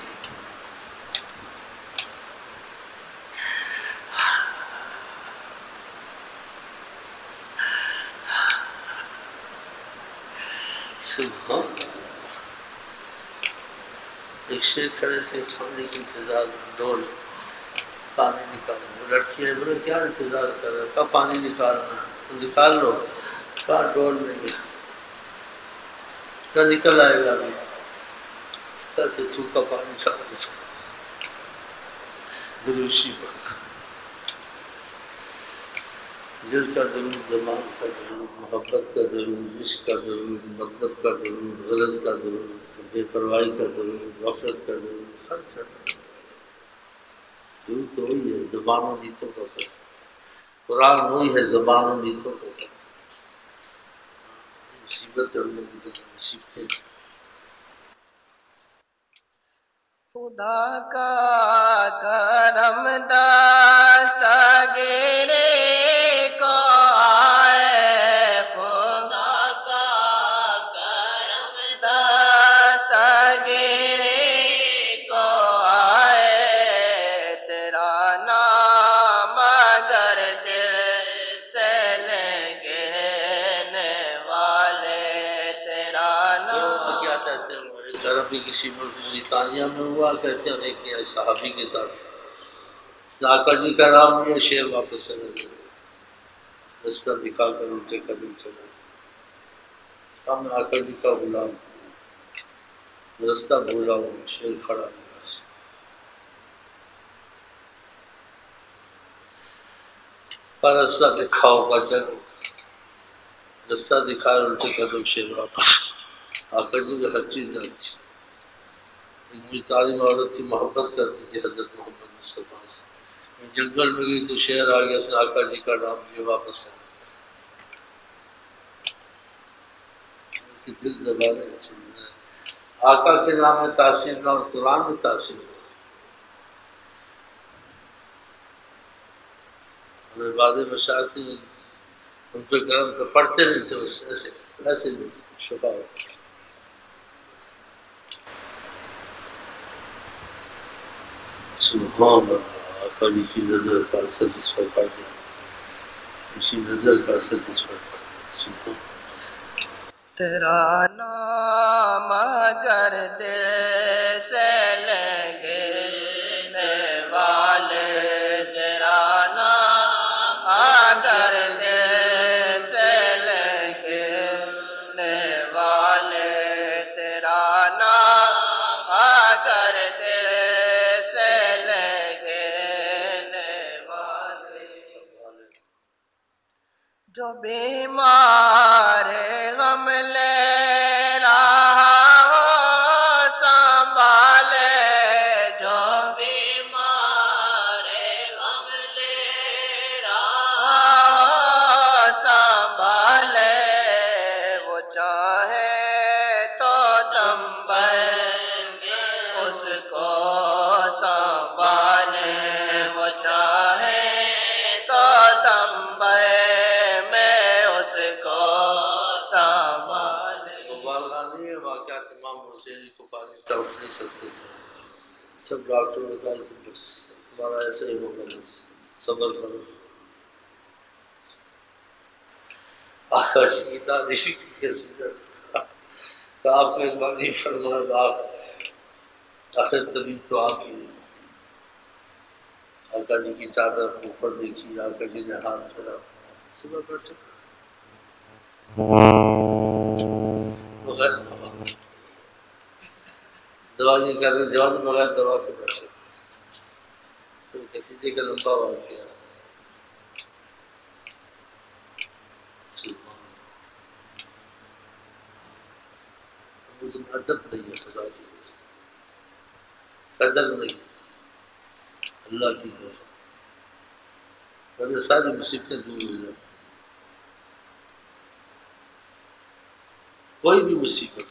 سبحان ایک شیخ کھڑے تھے، کھانے کے انتظار میں، ڈول پانی نکالنا، وہ لڑکی ہے، بولے کیا انتظار کر رہا ہے؟ کہا پانی نکالنا، تو نکال لو، کہا ڈول میں گیا، کہا نکل آئے گا ابھی، کہا تھوکا پانی سب کچھ دروشی پڑھ، دل کا درود، زبان کا درود، محبت کا درود، عشق کا درود، مطلب کا درود، غرض کا درود، بے پرواہی کا درود، غفلت کا درود، ہر کا درود تو وہی ہے، زبان و نیتوں کا فرق۔ قرآن وہی ہے زبان و نیتوں کا مصیبت ہے، ہم لوگوں کی مصیبتیں خدا کا کرم دست گرے کو آئے، خدا کا کرم دست گرے کو آئے، تیرا نام اگر دل سے لیں گے والے، تیرا نام کیا ایسے ہوا ایک عربی کسی ملک موریتانیہ میں ہوا، کہتے ہیں ایک صحابی کے ساتھ آقا جی کا نام لیا، شیر واپس چلے گئے، رستہ دکھا کر الٹے قدم چلے گئے، ہم آقا جی کا غلام رستہ بھولا ہوا، شیر کھڑا ہوا، پر رستہ دکھا ہوگا چلو، رستہ دکھا الٹے قدم شیر واپس۔ آقا جی کو ہر چیز جانتی، ایک بھی تعلیم عورت تھی، محبت کرتی تھی حضرت محمد مصطفیٰ سے، جنگل میں گئی تو شیر آ گیا، اس نے آقا جی کا نام لیا، واپس آ دل زبانیں سننا ہے، آقا کے نام میں تاثیر نہ اور قرآن میں تاثیر ہو، ہمیں بعض مشاعر سے ان پہ کرم تو پڑھتے نہیں تھے، اس ایسے ایسے بھی شفا ہوتا۔ سبحان اللہ، آقا جی کی نظر کا اثر جس پر پڑ گیا، اسی نظر کا اثر جس پر پڑ گیا، سبحان اللہ۔ تیرا نام اگر دل سے لیں گے والے، تیرا نام اگر دل سے لیں گے والے، تیرا نام اگر دل سے لیں گے والے، جو بیمار غم لے رہا ہو سنبھالے، جو بیمار غم لے رہا ہو سنبھالے، وہ چاہے تو دم بھر اس کو سنبھالے، وہ چاہے تو دم بھر مبالغہ نہیں ہے، واقعات امام حسین کو پانی سے اٹھ نہیں سکتے تھے، سب ڈاکٹروں نے کہا کہ بس تمہارا ایسا ہی ہوگا، بس صبر کرو۔ آقا جی کی تعریف کی آپ مہربانی فرمائے، آپ آخر طبیب تو آپ ہی ہیں۔ آقا جی کی چادر اوپر دیکھی، آقا جی نے ہاتھ پھیرا، صبح بیٹھے بغیر دوا دوا نہیں کر رہے، جوان بغیر دوا کے بیٹھے، پھر کسی دے کا لمبا واقعہ، ادب نہیں ہے خدا کی وجہ سے، قدر نہیں اللہ کی وجہ سے، ورنہ ساری مصیبتیں دور ہو جائیں۔ کوئی بھی مصیبت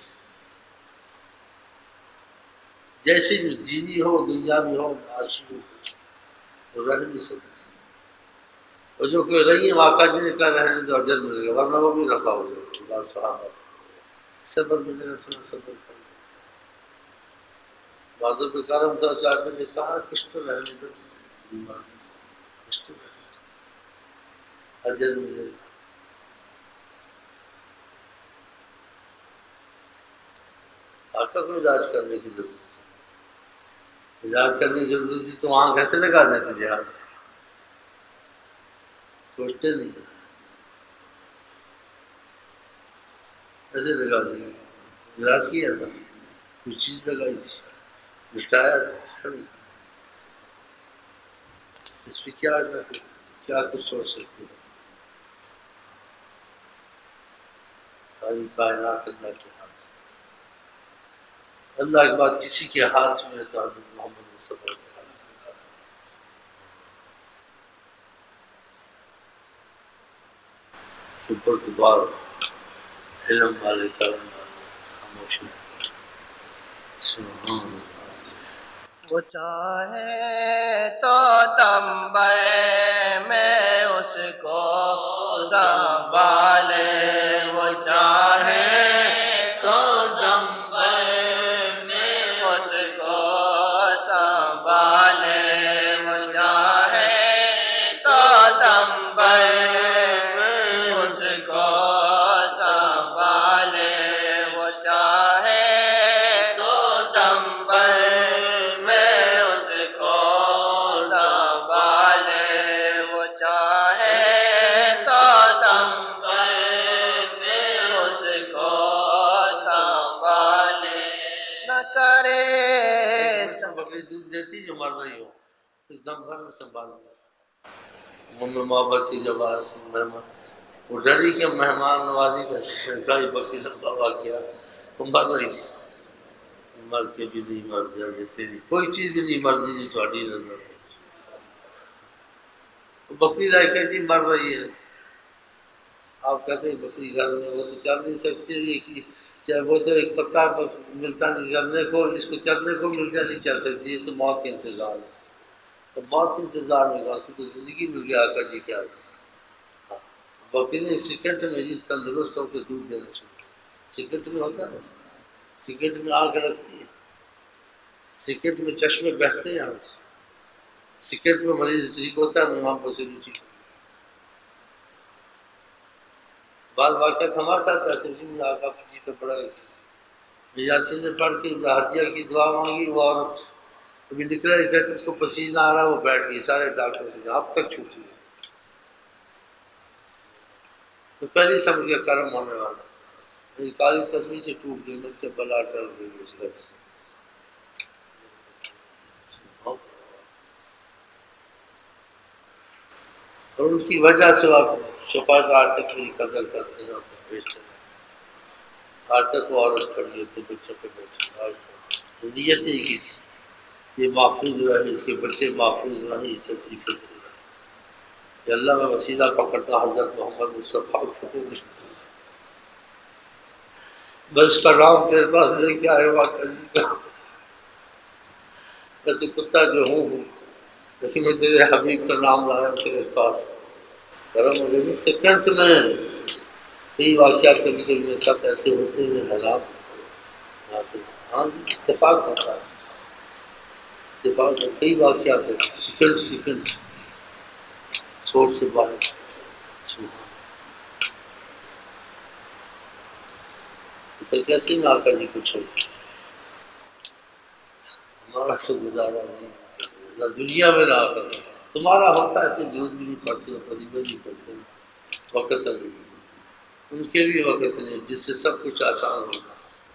جیسی بھی دینی ہو، دنیاوی ہو، معاشی ہو، وہ رہ نہیں سکتی، اور جو کوئی رہی ہے آقا جی نے کہا رہنے دو اجر ملے گا، ورنہ وہ بھی رفع ہو جائے گا، بات صحابہ صبر ملے گا، تھوڑا صبر کر لو، بعضوں پہ کرم تھا، چاہتے نے کہا کچھ تو رہنے دو، کچھ تو رہنے دو، اجر ملے گا۔ آقا کو علاج کرنے کی ضرورت ہے، علاج کرنے کی ضرورت تھی تو وہاں کیسے لگا دیتے جہاد، سوچتے نہیں ایسے لگا دیں گے، علاج کیا تھا، کچھ چیز لگائی تھی، لٹایا تھا، کھڑی، اس پہ کیا کیا کچھ سوچ سکتے ہیں، ساری کائنات اللہ کے ہاتھ میں، اللہ کے بعد کسی کے ہاتھ میں تو حضرت محمد صلی اللہ علیہ وسلم کے ہاتھ میں۔ اوپر سے بار علم والے کرم والے خاموشی سبحان اللہ۔ وہ چاہے تو تنبے میں اس کو سنبھالے، وہ چاہے تو تنبے میں اس کو سنبھالے، وہ چاہے تو تنبے میں اس کو سنبھالے، وہ چاہے تو تنبے میں اس کو سنبھالے، وہ چاہے تو تنبے میں اس کو سنبھالے، نہ کرے بکری دودھ جیسی جو مر رہی ہو ایک دم گھر میں سنبھال دیا من میں محبت کی جب آیا مہمان وہ ڈری کے مہمان نوازی کا گائے بکری لمبا واقعہ وہ مر رہی تھی، مر کے بھی نہیں مر گیا جیسے کوئی چیز بھی نہیں مرضی جی تھوڑی نظر بکری رہ کے جی مر رہی ہے، آپ کہتے ہیں بکری گھر میں وہ تو چل نہیں سکتی، چاہے وہ تو ایک پتا ملتا نہیں چلنے کو، اس کو چلنے کو مل جائے نہیں چل سکتی، یہ تو موت کے انتظار ہے، تو موت کے انتظار میں اس کو زندگی مل گیا آقا جی کیا بکری نے سیکنڈ میں جس تندرست ہو کے دودھ دینا چاہیے، سیکنڈ میں ہوتا ہے، سیکنڈ میں آگ لگتی ہے، سیکنڈ میں چشمے بہتے ہیں یہاں سے، سیکنڈ میں مریض ٹھیک ہوتا ہے، امام بصیری ٹھیک بعض واقعات ہمارے ساتھ ایسے بھی آقا جی پہ پڑا یاسین نے پڑھ کے حجیہ کی دعا مانگی، وہ عورت ابھی نکلا نہیں کہتے اس کو پسینہ آ رہا وہ بیٹھ گئی، سارے ڈاکٹر سے اب تک چھوٹی ہے، تو پہلے سمجھ گیا کرم ہونے والا، میری کالی تصویر سے ٹوٹ گئی، مجھ کے بلا ٹل گئی اس گھر سے، اور ان کی وجہ سے آپ شفاعت آج تک میری قدر کرتے ہیں، آپ پیش کرتے ہیں، آج تک وہ عورت کھڑی ہے تو بچوں پہ بیٹھے، آج تک نیت ہی کی تھی یہ محفوظ رہے، اس کے بچے محفوظ رہے، یہ چلتی پھرتی رہے، کہ اللہ میں وسیلہ پکڑتا حضرت محمد مصطفیٰ کو، بس کا نام تیرے پاس لے کے آئے واقعہ جی کا، میں تو کتا جو ہوں ہوں لیکن میں تیرے حبیب کا نام لایا تیرے پاس، کرم ہو سیکنڈ میں کئی واقعات کبھی کبھی میرے ساتھ ایسے ہوتے ہیں حالات، ہاں جی اتفاق ہوتا ہے، اتفاق کئی واقعات ہیں سیکنڈ سیکنڈ سوچ سے باہر، پھر کیسے میں آقا جی کو چھوڑ ہمارا سے گزارا نہیں، نہ دنیا میں نہ آخر تمہارا ہوتا ایسے دودھ بھی نہیں پڑتے فضیبہ نہیں پڑتے، وقت سے نہیں، ان کے بھی وقت نہیں جس سے سب کچھ آسان ہوگا،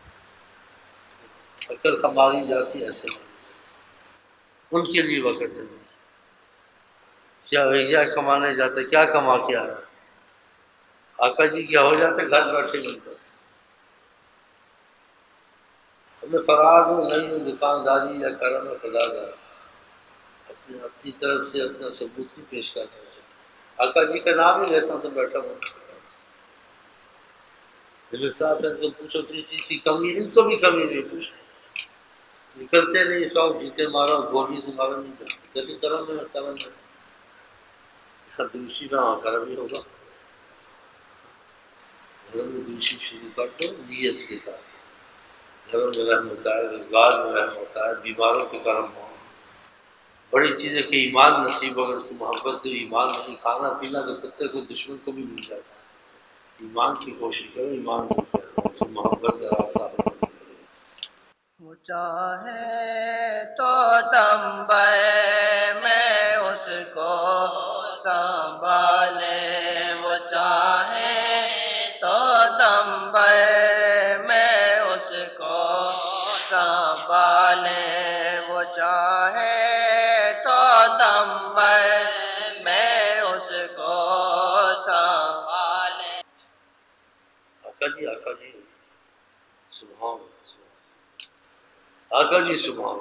عقل کماری جاتی ایسے ان کے لیے وقت نہیں، کیا کیا کمانے جاتے کیا کما کے آیا آقا جی کیا ہو جاتے گھر بیٹھے ملتے، ہمیں فرار ہو نہیں ہو دکانداری یا کرم خدا دار اپنی اپنی طرف سے اپنا ثبوت نہیں پیش کرنا چاہیے، آقا جی کا نام ہی لیتا ہوں تو بیٹھا ہوں، ان کو پوچھو کسی چیز کی کمی، ان کو بھی کمی نہیں پوچھو، نکلتے نہیں سو جیتے مارا گولی سے مارا نہیں کرتے، کہتے کرم میں کرم میں دوسری میں وہاں کرم ہی ہوگا، گھر میں دوسری شروع کر دو نیت کے ساتھ، گھروں میں رحمت آئے، روزگار میں رحمت آئے، بیماروں کے کرم ہو، بڑی چیز ہے کہ ایمان نصیب اگر اس کو محبت تو ایمان نہیں، کھانا پینا تو کتے کو دشمن کو بھی مل جاتا ہے، ایمان کی کوشش کرو، ایمان کو کرو، اس سے محبت کا رابطہ ہو، وہ چاہے تو تنبے میں اس کو سنبھالے، وہ چاہے تو تنبے میں اس کو سنبھالے، وہ چاہے تو تنبے میں اس کو سنبھالے، آقا جی آقا جی سبحان سبحان آقا جی سبحان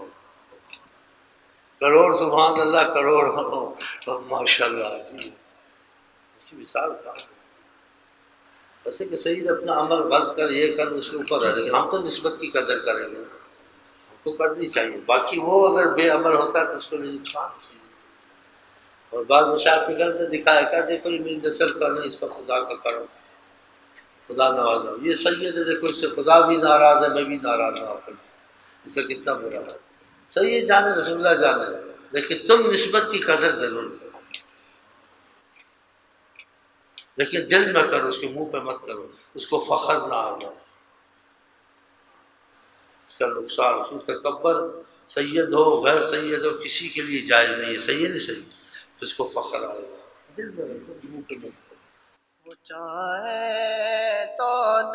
کروڑ سبحان اللہ کروڑ ماشاء اللہ جی، اس کی مثال کہاں ہے؟ ویسے کہ سید اپنا عمل غلط کر یہ کر اس کے اوپر رہے گا، ہم تو نسبت کی قدر کریں گے، ہم کو کرنی چاہیے، باقی وہ اگر بے عمل ہوتا ہے تو اس کو نقصان ہے۔ اور بعض مشاہد فکر نے دکھایا کہ دیکھو یہ میری نسل کا نہیں، اس کا خدا کا کرم، خدا نواز ہو، یہ سید ہے، دیکھو اس سے خدا بھی ناراض ہے، میں بھی ناراض ہوں، آپ اس کا کتنا برا ہے۔ سید جانے رسول اللہ جانے، لیکن تم نسبت کی قدر ضرور کرو، لیکن دل میں کرو، اس کے منہ پہ مت کرو، اس کو فخر نہ آ جائے، اس کا نقصان، اس کا تکبر، سید ہو غیر سید ہو کسی کے لیے جائز نہیں ہے، سید نہیں صحیح، اس کو فخر آئے گا، دل میں رکھو، منہ پہ مت کرو۔ وہ چاہے تو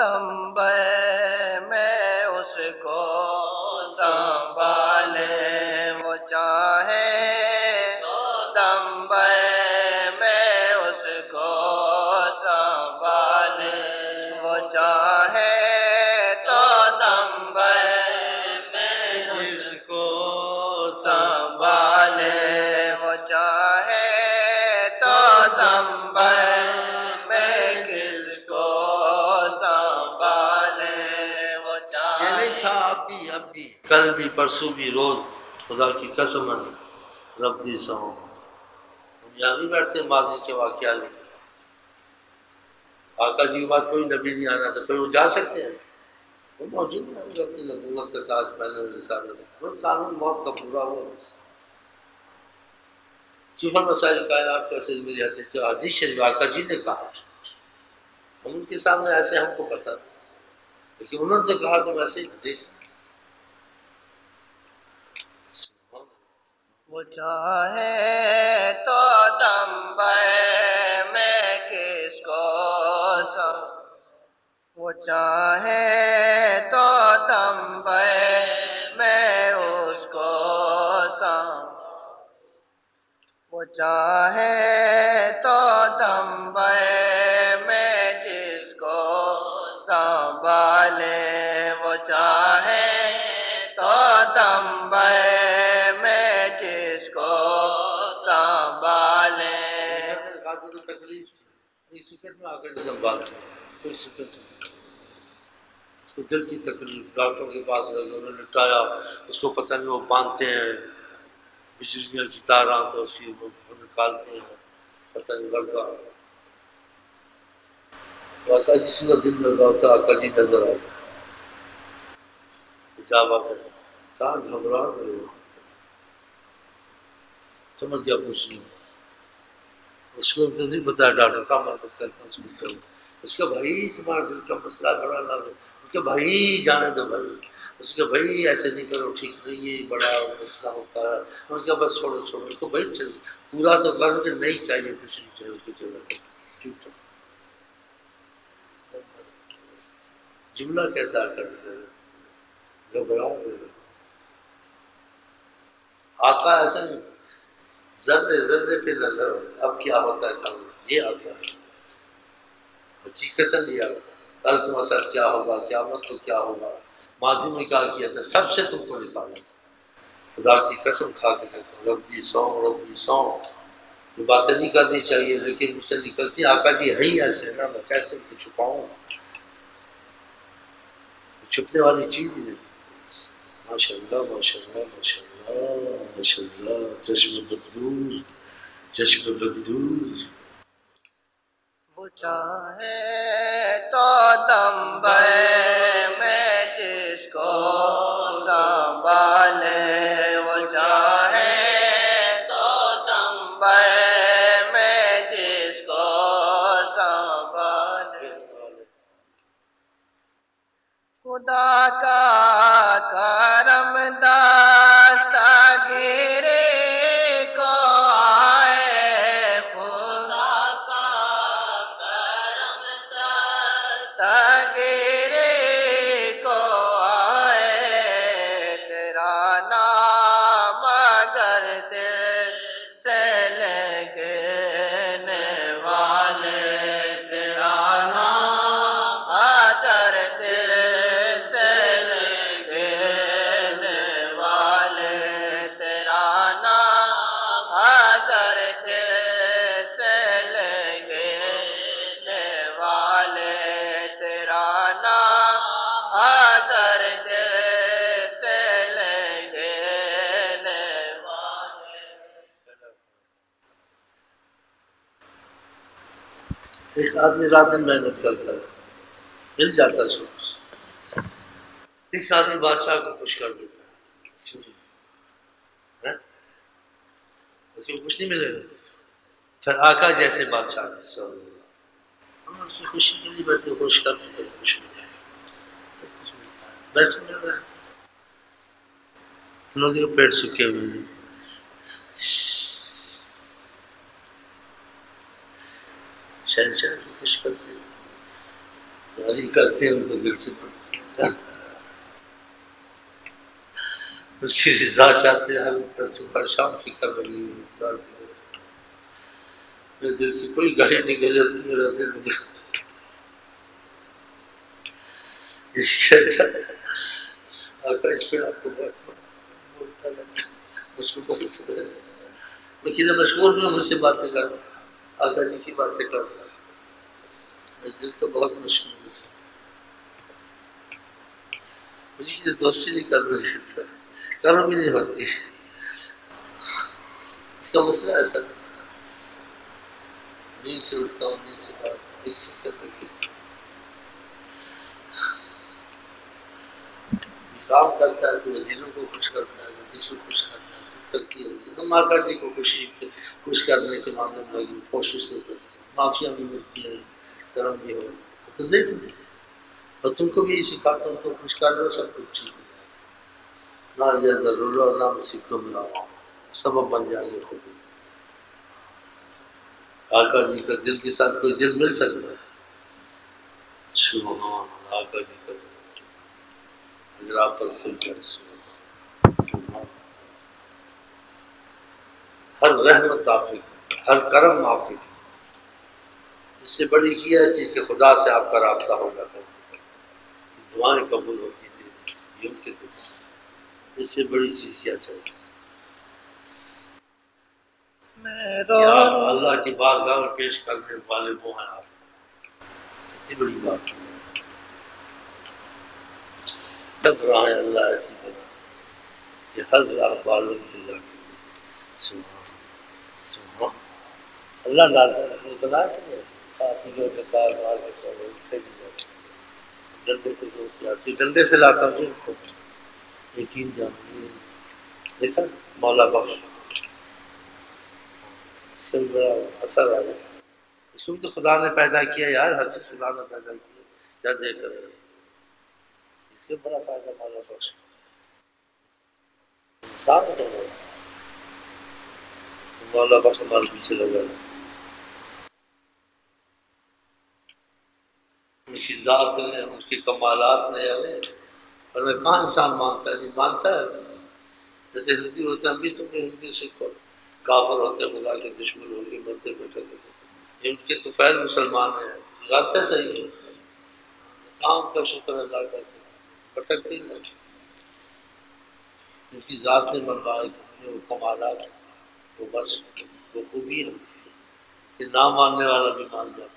دمبے میں اس کو سنبھالے، وہ چاہے تو دمبے میں اس کو سنبھالے، وہ چاہے تو دمبے میں اس کو سنبھالے، وہ چاہے تو دمبے اب بھی کل بھی پرسوں بھی روز خدا کی قسم ہے، رب دی سو ہم یہاں نہیں بیٹھتے ماضی کے واقعہ لے، آقا جی کے بعد کوئی نبی نہیں آنا تھا، پھر وہ جا سکتے ہیں، وہ موجود ہے، وہ اپنی نبوت کا تاج پہنے ہوئے رسالت، وہ قانون موت کا پورا ہوا، صفر مسائل کائنات کا سلم جیسے جو حدیث شریف آقا جی نے کہا، ہم ان کے سامنے ایسے ہم کو پتہ، لیکن انہوں نے کہا تو ویسے ہی دیکھ، وہ چاہے تو دمبے میں کس کو سم، وہ چاہے تو دمبے میں اس کو سم، وہ چاہے تو دمبے میں جس کو سنبھالے، وہ چاہے تو دمبے میں جس کو سنبھالے، تکلیف سکٹ میں آ کر سنبھالتے کوئی سکٹ نہیں، اس کو دل کی تکلیف، ڈاکٹر کے پاس لگے انہوں نے لٹایا، اس کو پتہ نہیں وہ باندھتے ہیں بجلیاں کی تاراں تو اس کی وہ نکالتے ہیں، پتہ نہیں لڑکا آقا جس کا دل لگا ہوتا آقا جی نظر آئے، جاوا سے کہاں گھبرا رہے ہو، سمجھ گیا کچھ نہیں، اس کو تو نہیں بتایا ڈاکٹر کا مرکز کرتا اس کو کروں، اس کا بھائی تمہارا دل کا مسئلہ بڑا نہ ہو، اس کے بھائی جانے دو بھائی، اس کے بھائی ایسے نہیں کرو ٹھیک نہیں ہے، بڑا مسئلہ ہوتا ہے، ان کا بس چھوڑو چھوڑو، اس کو بھائی چل پورا تو کرو کہ نہیں چاہیے کچھ نہیں چاہیے، اس کو چلو ٹھیک ہے، جملہ کیسا کرتے ہیں، گھبراؤ گے، آقا ایسا نہیں، ذرے ذرے پہ نظر ہو، اب کیا ہوتا ہے کل، یہ آقا ہے، حقیقتاً یہ آقا، کل تمہارے ساتھ کیا ہوگا، قیامت کو کیا ہوگا، ماضی میں کیا کیا تھا، سب سے تم کو نکالا، خدا کی قسم کھا کے کہتا ہوں، رب دی سو رب دی سو، یہ باتیں نہیں کرنی چاہیے لیکن مجھ سے نکلتی ہیں، آقا جی ہے ہی ایسے نا، میں کیسے ان کو چھپاؤں، چھپنے والی چیز ہی نہیں، ماشاء اللہ ماشاء اللہ ماشاء اللہ ماشاء اللہ، چشم بدور چشم بدور، وہ چاہے تو دمبے میں جس کو سنبھالے، وہ چاہے تو دمبے میں جس کو سنبھالے، خدا کا کرم دستگیری کو آئے، خدا کا کرم دستگیری کو آئے، تیرا نام اگر دل سے لینے والے، تیرا نام اگر دل سے دل سے لینے والے۔ ایک آدمی رات دن محنت کرتا ہے، مل جاتا ہے سب، ایک آدمی بادشاہ کو خوش کر دیتا ہے، اس کو کچھ نہیں ملے گا۔ پھر آقا جیسے بادشاہ نے صلی اللہ علیہ وسلم ہم اس کی خوشی کے لیے بیٹھ کے خوش کرتے تو خوش ہو جائے، سب کچھ ملتا ہے، بیٹھے مل رہا ہے، لوگوں کے پیٹ سکے ہوئے ہیں، شہنشاہ کو خوش کرتے ہیں، راضی کرتے ہیں، ان کو دل سے پڑھتے ہیں، اس کی رضا چاہتے ہیں، ہر وقت صبح شام فکر لگی ہوئی ہے، میرے دل کی کوئی گاڑی نہیں گزرتی، میرا دل آقا اس پہ آپ کو بہت بولتا رہتا ہے، اس کو بہت رہتا ہے، میں کدھر مشغول میں مجھ سے باتیں کرتا، آقا جی کی باتیں کرتا، میرے دل تو بہت مشغول ہے، مجھے کدھر دوستی نہیں کرنے دیتا، کرو بھی نہیں ہوتی، اس کا مسئلہ ایسا ہے، نیند سے اٹھتا ہوں، نیند سے بات ایک فکر لگی، کام کرتا ہے تو وزیروں کو خوش کرتا ہے، کسی کو خوش کرتا ہے، ترقی ہوگی، ہم آقا جی کو خوشی خوش کرنے کے معاملے میں لگی کوشش نہیں کرتے، معافیاں بھی ملتی ہیں، کرم بھی ہو تو دیکھ لیں، اور تم کو بھی یہ سکھاتا ہوں، تو خوش کر لو، سب کچھ ٹھیک ہے، نہ یہ ضرور اور نہ مصیبتوں میں آؤ، سبب بن جائیں گے خود ہی۔ آقا جی کا دل کے ساتھ کوئی دل مل سکتا ہے، سبحان آقا جی کا اگر آپ پر کھل کر سبحان، ہر رحمت آپ کی، ہر کرم آپ کی، اس سے بڑی کیا ہے کہ خدا سے آپ کا رابطہ ہو جاتا ہے، دعائیں قبول ہوتی تھی، یہ ان کے تھے، اس سے بڑی چیز کیا چاہیے، کیا اللہ کی بارگاہ میں پیش کرنے والے وہ ہیں آپ، اتنی بڑی بات ہے، تب رہا ہے اللہ ایسی بات کہ ہر راہ بالوں سے جا کے سبحان سبحان اللہ ڈالتا ہے، بنا کے ساتھیوں کے ساتھ مار کے سب اٹھے بھی جاتے، ڈنڈے کو دوست لاتی، ڈنڈے سے لاتا ہوں ان کو یقین جانتی ہے، دیکھا مولا بخش اس سے بڑا اثر آیا، اس کو بھی تو خدا نے پیدا کیا یار، ہر چیز خدا نے پیدا کی، کیا دیکھ رہے ہیں، اس سے بڑا فائدہ مولا بخش انسان کو ہے، مولا بخش ہمارے پیچھے لگا ہے، ان کی ذات نے، ان کے کمالات نے، ہمیں اور میں کہاں انسان مانتا ہے، نہیں مانتا ہے، جیسے ہندی ہوتے ہیں، ہم بھی تم ہندی سکھ ہوتے، کافر ہوتے، خدا کے دشمن ہو کے مرتے بیٹھے ہوتے، ان کے تو فعل مسلمان ہیں، لگاتے صحیح ہے، کام کا شکر ادا کر سکتے، بھٹکتے ہی نہیں، ان کی ذات نے بنوائے، وہ کمالات، وہ بس وہ خوبی ہے کہ نہ ماننے والا بھی مان جاتا،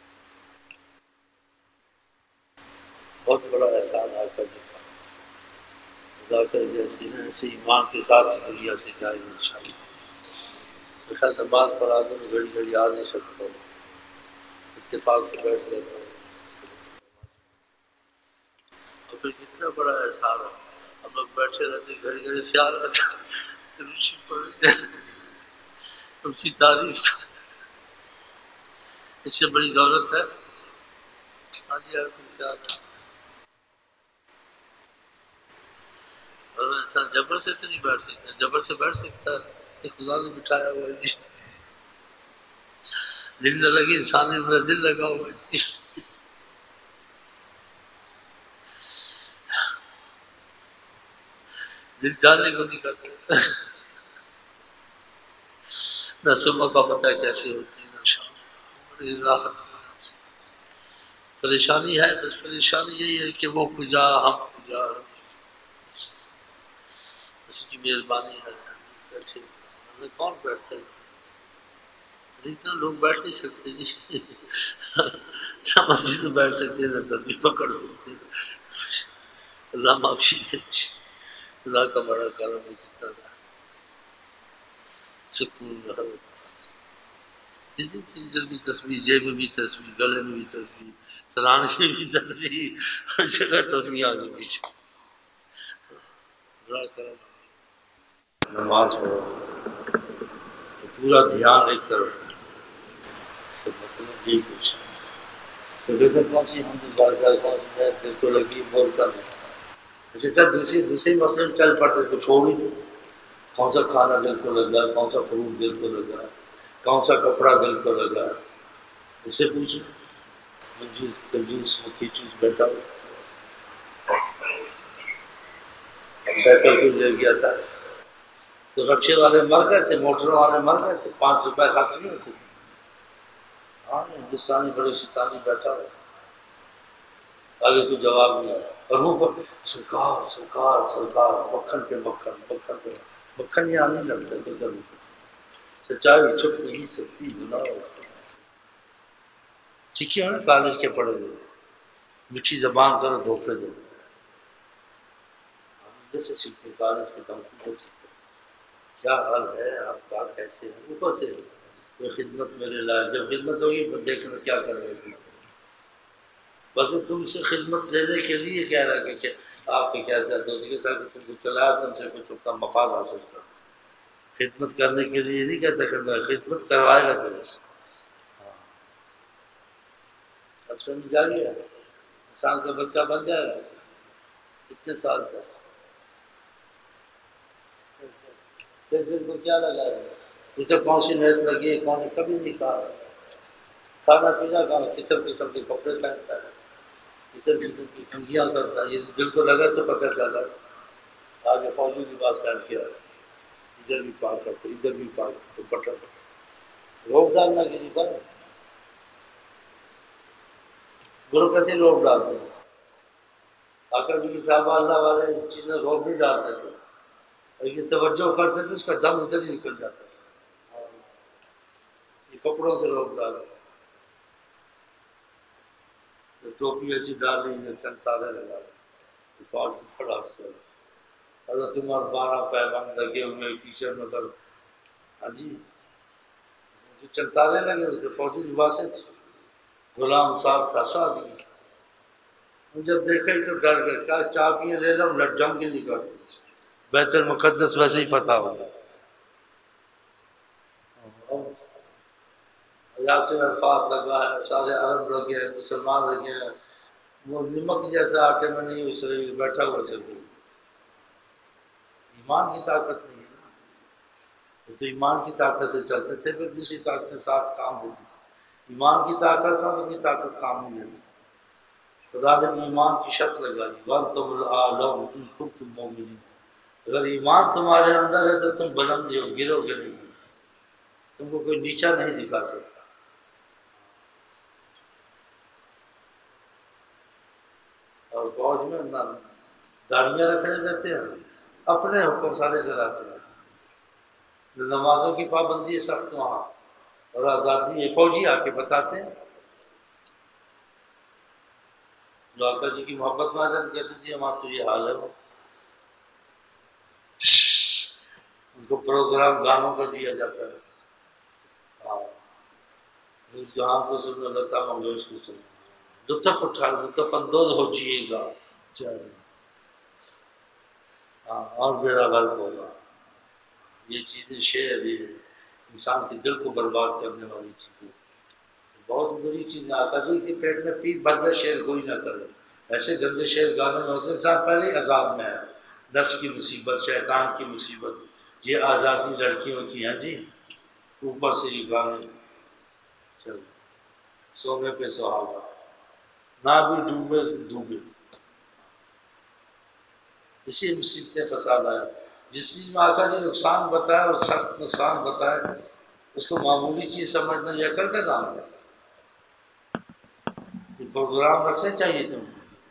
بہت بڑا احسان آقا جی کا، خدا کر جیسی ہے ایسے ایمان کے ساتھ دنیا سے جائے انشاءاللہ، ایسا نماز پڑھا دوں گھڑی گھڑی آ نہیں سکتا ہوں، اتفاق سے بیٹھ لیتا ہوں، اور پھر کتنا بڑا احسان ہے، ہم لوگ بیٹھے رہتے گھڑی گھڑی خیال آتا روشی پڑھ ان کی تعریف، اس سے بڑی دولت ہے، آج یار کوئی خیال ہے، اور انسان جبر سے تو نہیں بیٹھ سکتا، جبر سے بیٹھ سکتا ہے، یہ خدا نے بٹھایا ہوا ہے، دل نہ لگی انسان نے میرا دل لگا ہوا ہے، دل جاننے کو نہیں کرتا، نہ صبح کا پتہ کیسے ہوتی ہے، نہ شام کا، بڑی راحت، پریشانی ہے، بس پریشانی یہی ہے کہ وہ کجا ہم کجا، اس کی مہربانی ہے، بیٹھے ہمیں کون بیٹھتا ہے، اتنا لوگ بیٹھ نہیں سکتے جی، نہ مسجد میں بیٹھ سکتے، نہ تسبیح پکڑ سکتے، اللہ معافی دے، اللہ کا بڑا کرم ہے، کتنا سکون رہا، ادھر بھی تصویر، جیب میں بھی تصویر، گلے میں بھی تصویر، سرانے میں بھی تصویر، ہر جگہ تصویر آگے پیچھے، بڑا کرم۔ نماز پڑھو تو پورا دھیان ایک طرف، اس کا مطلب یہی کچھ تو جیسے کون سی ہم بات کر کون سی ہے دل کو لگی بولتا نہیں، اچھا چل دوسری دوسری مسئلے چل پڑتے، اس کو چھوڑ ہی دو، کون سا کھانا دل کو لگا، کون سا فروٹ دل کو لگا، کون سا کپڑا دل کو لگا، اس سے پوچھو، کنجوس کنجوس مکھی چوس بیٹھا ہو، سائیکل کو لے گیا تھا تو رکشے والے مر گئے تھے، موٹر والے مر گئے تھے، پانچ روپے خرچ نہیں ہوتے تھے۔ ہاں ہندوستانی بڑے شیطانی بیٹھا ہو، آگے کوئی جواب نہیں آیا، اور وہ پر سرکار سرکار سرکار، مکھن پہ مکھن، مکھن پہ مکھن یہاں نہیں لگتا، تو کبھی سچائی چھپ نہیں سکتی، گناہ سیکھے ہو نا کالج کے پڑھے ہوئے، میٹھی زبان کرو دھوکے دو، ادھر سے سیکھتے کالج کے دم ادھر سیکھتے، کیا حال ہے آپ کا، کیسے ہے، اوپر سے کوئی خدمت میرے لائق، جب خدمت ہوگی تو دیکھنا کیا کر رہے تھے، بس تم سے خدمت لینے کے لیے کہہ رہا ہے کہ آپ کے کیسا دوست کے ساتھ تم کو چلایا، تم سے کچھ اپنا مفاد حاصل کر، خدمت کرنے کے لیے نہیں کہتا کرنا، خدمت کروائے گا تم سے۔ اب سمجھ آ گیا، انسان کا بچہ بن جائے گا کتنے سال کا، پھر دل کو کیا لگا ہے، اسے کون سی نیت لگی ہے، کون سی کبھی نہیں کہا، کھانا پینا کہاں، قسم قسم کے کپڑے پہنتا ہے، قسم قسم کی کنگھیاں کرتا ہے، یہ دل کو لگا تو پتہ چلا، آگے فوجی لباس پہن کے آئے، ادھر بھی پاک کرتے ادھر بھی پاک کرتے، پٹا روک ڈالنا کسی پر، گرو کیسے روک ڈالتے ہیں، آقا جی کی صحابہ اللہ والے اس چیزیں روک نہیں ڈالتے تھے، لیکن توجہ کرتے تھے اس کا دم ادھر ہی نکل جاتا تھا، یہ کپڑوں سے روک ڈالتے، ٹوپی ایسی ڈال لی، چند تالے لگا لی، فوج کو کھڑا سے حضرت عمر بارہ پیبند لگے ہوئے ٹی شرٹ میں کر، ہاں جی چند تالے لگے ہوئے تھے، فوجی لباسیں تھے، غلام صاحب تھا ساتھ، جب دیکھا ہی تو ڈر گئے، کیا چابیاں لے لو، لٹ جم کے نہیں کرتے، بیت المقدس ویسے ہی فتح ہوگا، یاسر عرفات لگا ہے، سارے عرب لگے ہیں، مسلمان لگے ہیں، وہ نمک جیسا آٹے میں نہیں اسرائیل بیٹھا ہوا سے بھی، ایمان کی طاقت نہیں ہے نا، تو ایمان کی طاقت سے چلتے تھے، پھر دوسری طاقتیں ساتھ کام دیتی تھی، ایمان کی طاقت تھا تو کوئی طاقت کام نہیں دیتی، خدا نے ایمان کی شرط لگائی، وَأَنْتُمُ الْأَعْلَوْنَ إِن كُنتُم مُؤْمِنِينَ، اگر ایمان تمہارے اندر ہے تو تم بلند ہو، گرو گے نہیں، تم کو کوئی نیچا نہیں دکھا سکتا۔ اور فوج میں نہ داڑیاں رکھنے دیتے ہیں، اپنے حکم سارے چلاتے ہیں، نمازوں کی پابندی ہے سخت وہاں، اور آزادی ہے، فوجی آ کے بتاتے ہیں، جو آقا جی کی محبت میں آ جاتے کہتے جی ہمارا تو یہ حال ہے، ان کو پروگرام گانوں کا دیا جاتا ہے، ہاں اس جہاں کو سنو، لتا منگیشکر کو سنو، لطف اٹھا، لطف اندوز ہو جیے گا، ہاں اور بیڑا غرق ہوگا، یہ چیزیں شعر یہ انسان کے دل کو برباد کرنے والی چیزیں، بہت بری چیزیں، آقا جی کے پیٹ میں پیپ بھر گئے، شعر کوئی نہ کرے، ایسے گندے شعر گانے میں ہوتے، انسان پہلے ہی عذاب میں ہے، نفس کی مصیبت، شیطان کی مصیبت، یہ آزادی لڑکیوں کی ہیں جی، اوپر سے یہ گانے، چل سونے پہ سہاگا، نہ بھی ڈوبے ڈوبے، اسی مصیبتیں فساد آئے، جس چیز میں آقا جی نقصان بتائے اور سخت نقصان بتائے، اس کو معمولی چیز سمجھنا یہ عقل کا کام ہے، یہ پروگرام رکھنے چاہیے تم،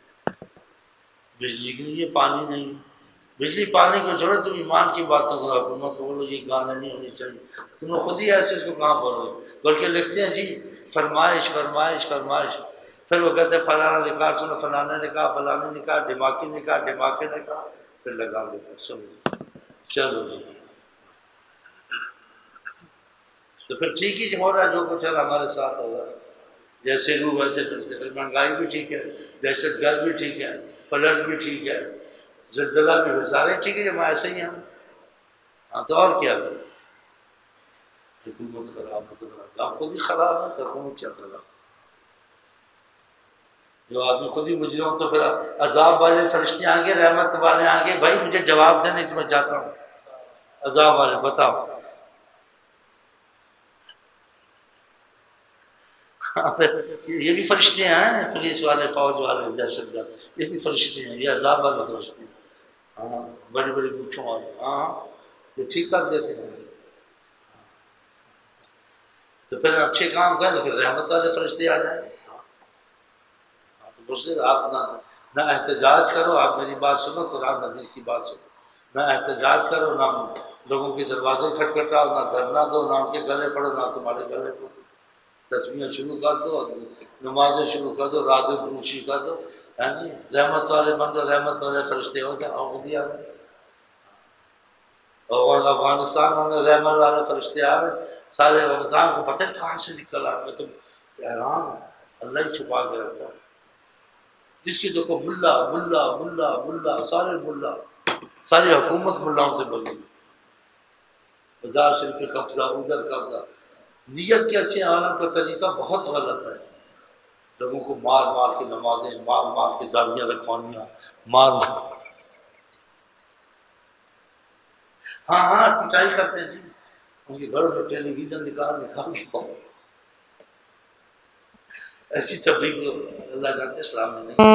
بجلی کے لیے پانی نہیں، بجلی پانی کو چھوڑو، تم ایمان کی باتوں کو حکومت کو بولو یہ گانے نہیں ہونے چاہیے، تم خود ہی ایسے اس کو کہاں بولو، بلکہ لکھتے ہیں جی فرمائش فرمائش فرمائش، پھر وہ کہتے فلانا نکاح سنو، فلانا نکاح، فلانا نکاح، دماغی نکاح، دماغی نکاح، پھر لگا دیتے سنو چلو جی، تو پھر ٹھیک ہی ہو رہا ہے جو کچھ ہے ہمارے ساتھ ہو رہا ہے، جیسے روح ویسے پھرتے، پھر مہنگائی بھی ٹھیک ہے، دہشت گرد بھی ٹھیک ہے، فلڈ بھی ٹھیک ہے، زلزلہ بھی، سارے ٹھیک ہے، جب ایسے ہی ہیں ہاں تو اور کیا کریں، حکومت خراب ہے تو آپ خود ہی خراب ہے، تو حکومت کیا خراب، جو آدمی خود ہی مجرم ہو تو پھر عذاب والے فرشتے آئیں گے، رحمت والے آئیں گے، بھائی مجھے جواب دینے تو میں جاتا ہوں، عذاب والے بتاؤ، یہ بھی فرشتے ہیں، پولیس والے، فوج والے، دہشت گرد، یہ بھی فرشتے ہیں، یہ عذاب والے فرشتے ہیں، ہاں بڑی بڑی مچھوں والے، ہاں یہ ٹھیک کر دیتے ہیں، تو پھر اچھے کام کریں تو پھر رحمت والے فرشتے آ جائیں گے، تو آپ نہ نہ احتجاج کرو، آپ میری بات سنو، قرآن حدیث کی بات سنو، نہ احتجاج کرو، نہ لوگوں کے دروازے کھٹکھٹاؤ، نہ دھرنا دو، نہ ان کے گلے پڑو، نہ تمہارے گلے پڑو، تسبیحیں شروع کر دو، نمازیں شروع کر دو، رات دروشی کر دو، ہے نہیں، رحمت والے بندو، رحمت والے فرشتے ہو جاؤ، خود ہی آ گئے، اور افغانستان میں رحمت والے فرشتے آ گئے، سارے افغانستان کو پتہ کہاں سے نکل آ گئے، تم حیران ہو، اللہ ہی چھپا کے رکھتا ہے، جس کی دیکھو ملا ملا ملا ملا، سارے ملا، ساری حکومت ملاؤں سے بنی، بازار شریف قبضہ، ادھر قبضہ، نیت کے اچھے آنے کا طریقہ بہت غلط ہے، لوگوں کو مار مار کے نمازیں، مار مار کے داڑیاں رکھوانیاں، مار مار ہاں ہاں پٹائی کرتے ہیں جی، ان کے گھروں سے ٹیلی ویژن نکال نکال کے ایسی تبلیغ تو اللہ جانتے اسلام میں نہیں،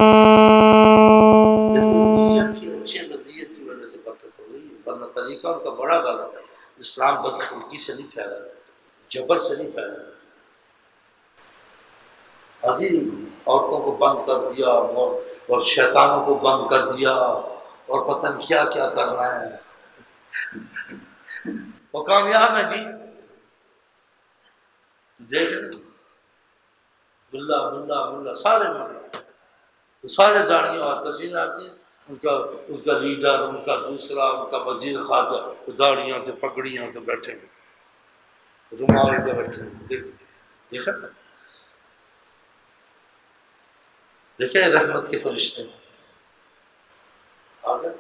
نیت کی اچھی نیت کی وجہ سے برکت ہو رہی ہے، ورنہ طریقہ ان کا بڑا غلط ہے، اسلام بدخلقی سے نہیں پھیلا ہے، جبر سے نہیں پھیلا ہے، ابھی عورتوں کو بند کر دیا اور شیطانوں کو بند کر دیا اور پتہ نہیں کیا کیا کرنا ہے، وہ کامیاب ہے جی، دیکھ لیں ملا ملا ملا، سارے ملا، سارے داڑیاں اور تصویر آتی ہیں، ان کا ان کا لیڈر، ان کا دوسرا، ان کا وزیر خارجہ داڑیاں سے پگڑیاں سے بیٹھے ہیں، رومال سے بیٹھے ہیں، دیکھ دیکھا دیکھے رحمت کے فرشتے آ گئے،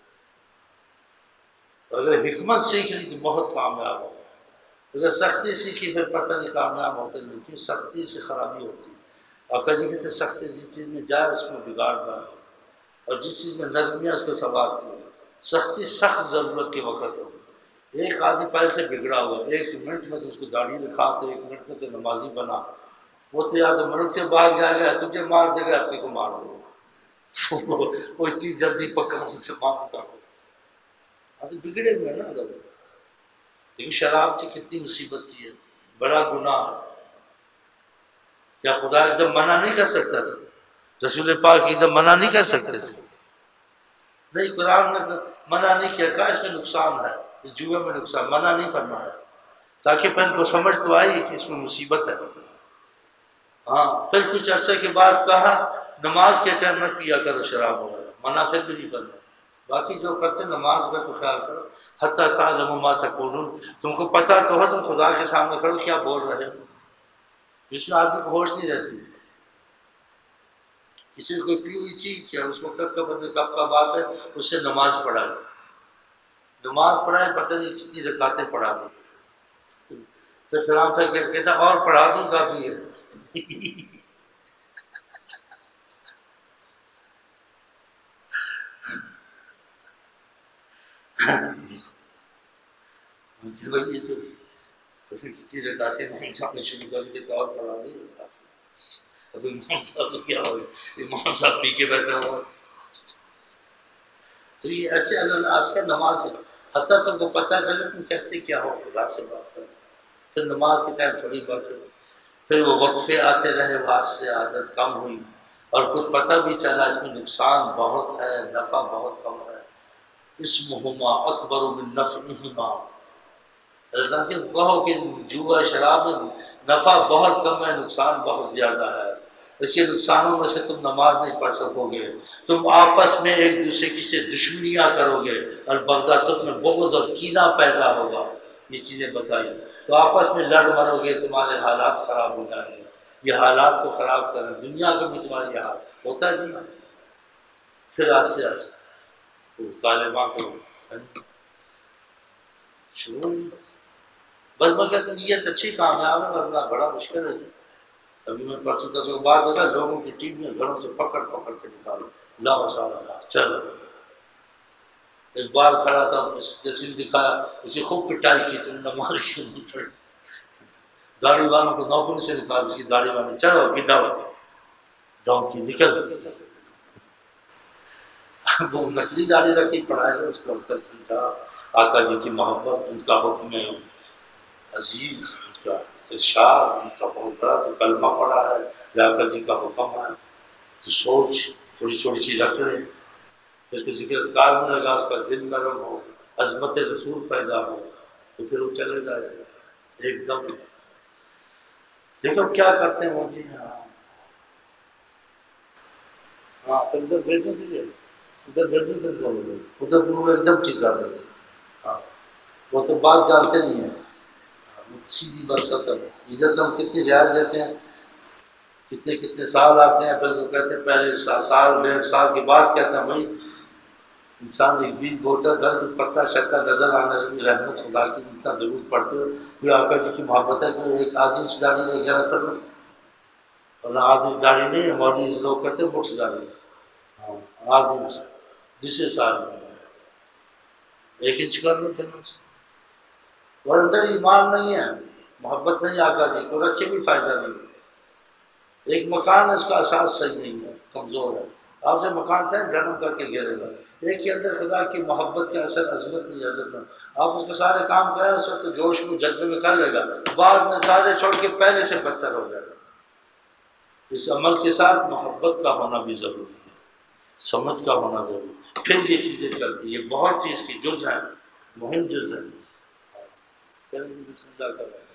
اگر حکمت سیکھ لی تو بہت کامیاب ہو، اگر سختی سیکھی پھر پتہ نہیں کامیاب ہوتے نہیں، کیوں سختی سے خرابی ہوتی ہے، اور کبھی کسی سختی جس چیز میں جائے اس میں بگاڑ نہ ہو، اور جس چیز میں نرمی ہے اس کو سنبھالتی ہے، سختی سخت ضرورت کے وقت ہو، ایک آدمی پہلے سے بگڑا ہوا، ایک منٹ میں تو اس کو داڑھی دکھا تو ایک منٹ میں تو نمازی بنا، وہ تو یا تو ملک سے باہر جائے گا، تجھے مار دے گا، اپنے کو مار دے گا، وہ اتنی جلدی پکا اس سے مانگتا ہو، ایسے بگڑے ہوئے نا لوگ، لیکن شراب سے کتنی مصیبت تھی ہے، بڑا گناہ ہے، کیا خدا ایک دم منع نہیں کر سکتا تھا، رسول پاک ایک دم منع نہیں کر سکتے تھے، نہیں قرآن میں منع نہیں کیا، کہا اس میں نقصان ہے، اس جوئے میں نقصان، منع نہیں فرمایا، تاکہ پھر کو سمجھ تو آئی کہ اس میں مصیبت ہے، ہاں پھر کچھ عرصے کے بعد کہا نماز کے ٹائم نہ پیا کرو شراب وغیرہ، منع پھر بھی نہیں کرنا، باقی جو کرتے نماز کا تو خیال کرو، حتیٰ تعلموا ما تقولون، تم کو پتہ تو ہو تم خدا کے سامنے کھڑو کیا بول رہے ہو، جس میں آدمی کو ہوش نہیں رہتی، کسی نے کوئی پی ہوئی تھی کیا اس وقت کا پتہ کب کا بات ہے، اس سے نماز پڑھائے، نماز پڑھائے پتہ نہیں کتنی رکعتیں پڑھا دیں، پھر سلام پھر کہتا اور پڑھا دوں کافی ہے، یہ تو پھر کتنی رکعتیں نہیں سامنے شروع کر کے تو اور پڑھا دیں، اب امام صاحب کو کیا ہو گیا، امام صاحب پی کے بیٹھے ہوا، تو یہ ایسے اللہ آج کا نماز ہے، حتیٰ تم کو پتہ چلے تم کہتے کیا ہو خدا سے بات کرتے، پھر نماز کے ٹائم تھوڑی بات کرو، پھر وہ وقفے آتے رہے، وہاں سے عادت کم ہوئی، اور کچھ پتہ بھی چلا اس میں نقصان بہت ہے، نفع بہت کم ہے، اسمہما اکبر من نفعہما، اللہ کہ کہو کہ جوا شراب میں نفع بہت کم ہے، نقصان بہت زیادہ ہے، اس کے نقصانوں میں سے تم نماز نہیں پڑھ سکو گے، تم آپس میں ایک دوسرے کی سے دشمنیاں کرو گے، البغضاء تم میں بغض اور کینہ پیدا ہوگا، یہ چیزیں بتائی، تو آپس میں لڑ مرو گے، تمہارے حالات خراب ہو جائیں گے، یہ حالات کو خراب کریں، دنیا کا بھی تمہارے حال ہوتا ہے نہیں۔ پھر آستے آستے وہ طالبان کو شروع نہیں، بس بس میں کہتا ہوں یہ اچھی کامیاب ہے ورنہ بڑا مشکل ہے جی۔ ابھی میں پرسوں تک بات ہوتا لوگوں کی ٹیم میں گھروں سے پکڑ پکڑ کے نکالو، لا مسالہ لا چلو۔ ایک بار کھڑا تھا تحصیل دکھایا، اس کی خوب پٹائی کی تھی، نماز کی پڑی، داڑھی والوں کو نوکری سے نکال، اس کی داڑھی والوں چلو گڈا ہوتی ڈاؤن کی نکل، وہ نکلی داڑھی رکھی پڑھائے اس کو کر سمجھا آقا جی کی محبت، ان کا حکم عزیز، ان کا ارشاد، ان کا بہت بڑا تو کلمہ پڑا ہے، آقا جی کا حکم ہے، تو سوچ تھوڑی تھوڑی چیز رکھ لیں، اس کو ذکر اذکار میں لگا، اس کا دل نرم ہو، عظمت رسول پیدا ہو، تو پھر وہ چلے جائے ایک دم۔ دیکھو کیا کرتے ہیں وہ جی، ہاں ہاں ادھر بھیجنے دیجیے، ادھر بھیجنے دیجیے، ادھر وہ ایک دم ٹھیک کر دیں، ہاں وہ تو بات جانتے نہیں ہیں، سیدھی بات ختم۔ ادھر تو ہم کتنی رعایت دیتے ہیں، کتنے کتنے سال آتے ہیں، پھر وہ کہتے ہیں پہلے سال ڈیڑھ سال کے بعد کہتے ہیں بھائی انسان ایک بیج بوتا تھا تو پتا شتا نظر آنے لگی، رحمت خدا کی اتنا ضرور پڑتے ہو، کوئی آقا جی کی محبت ہے کہ ایک آدمی سے داڑھی لے گیا کر لو، اور آدمی داڑھی نہیں ہے، مولوی لوگ کہتے ہیں مٹھ داڑھی، ہاں آدمی دوسرے سال میں ایک انچ کر لو پھر سے، اور اندر ایمان نہیں ہے، محبت نہیں آقا جی کو، رکھے بھی فائدہ نہیں، ایک مکان ہے اس کا اساس صحیح نہیں ہے، کمزور ہے، آپ سے مکان تھے ڈرم کر کے گھیرے گا، ایک کے اندر خدا کی محبت کا اثر عظمت نہیں حضرت میں، آپ اس کے سارے کام کریں اس وقت جوش میں جذبے میں کر لے گا، بعد میں سارے چھوڑ کے پہلے سے بدتر ہو جائے گا۔ اس عمل کے ساتھ محبت کا ہونا بھی ضروری ہے، سمجھ کا ہونا ضروری ہے، پھر یہ چیزیں چلتی، یہ بہت چیز کی جز ہے، مہم جز ہے۔ چلیں بسم اللہ کریں۔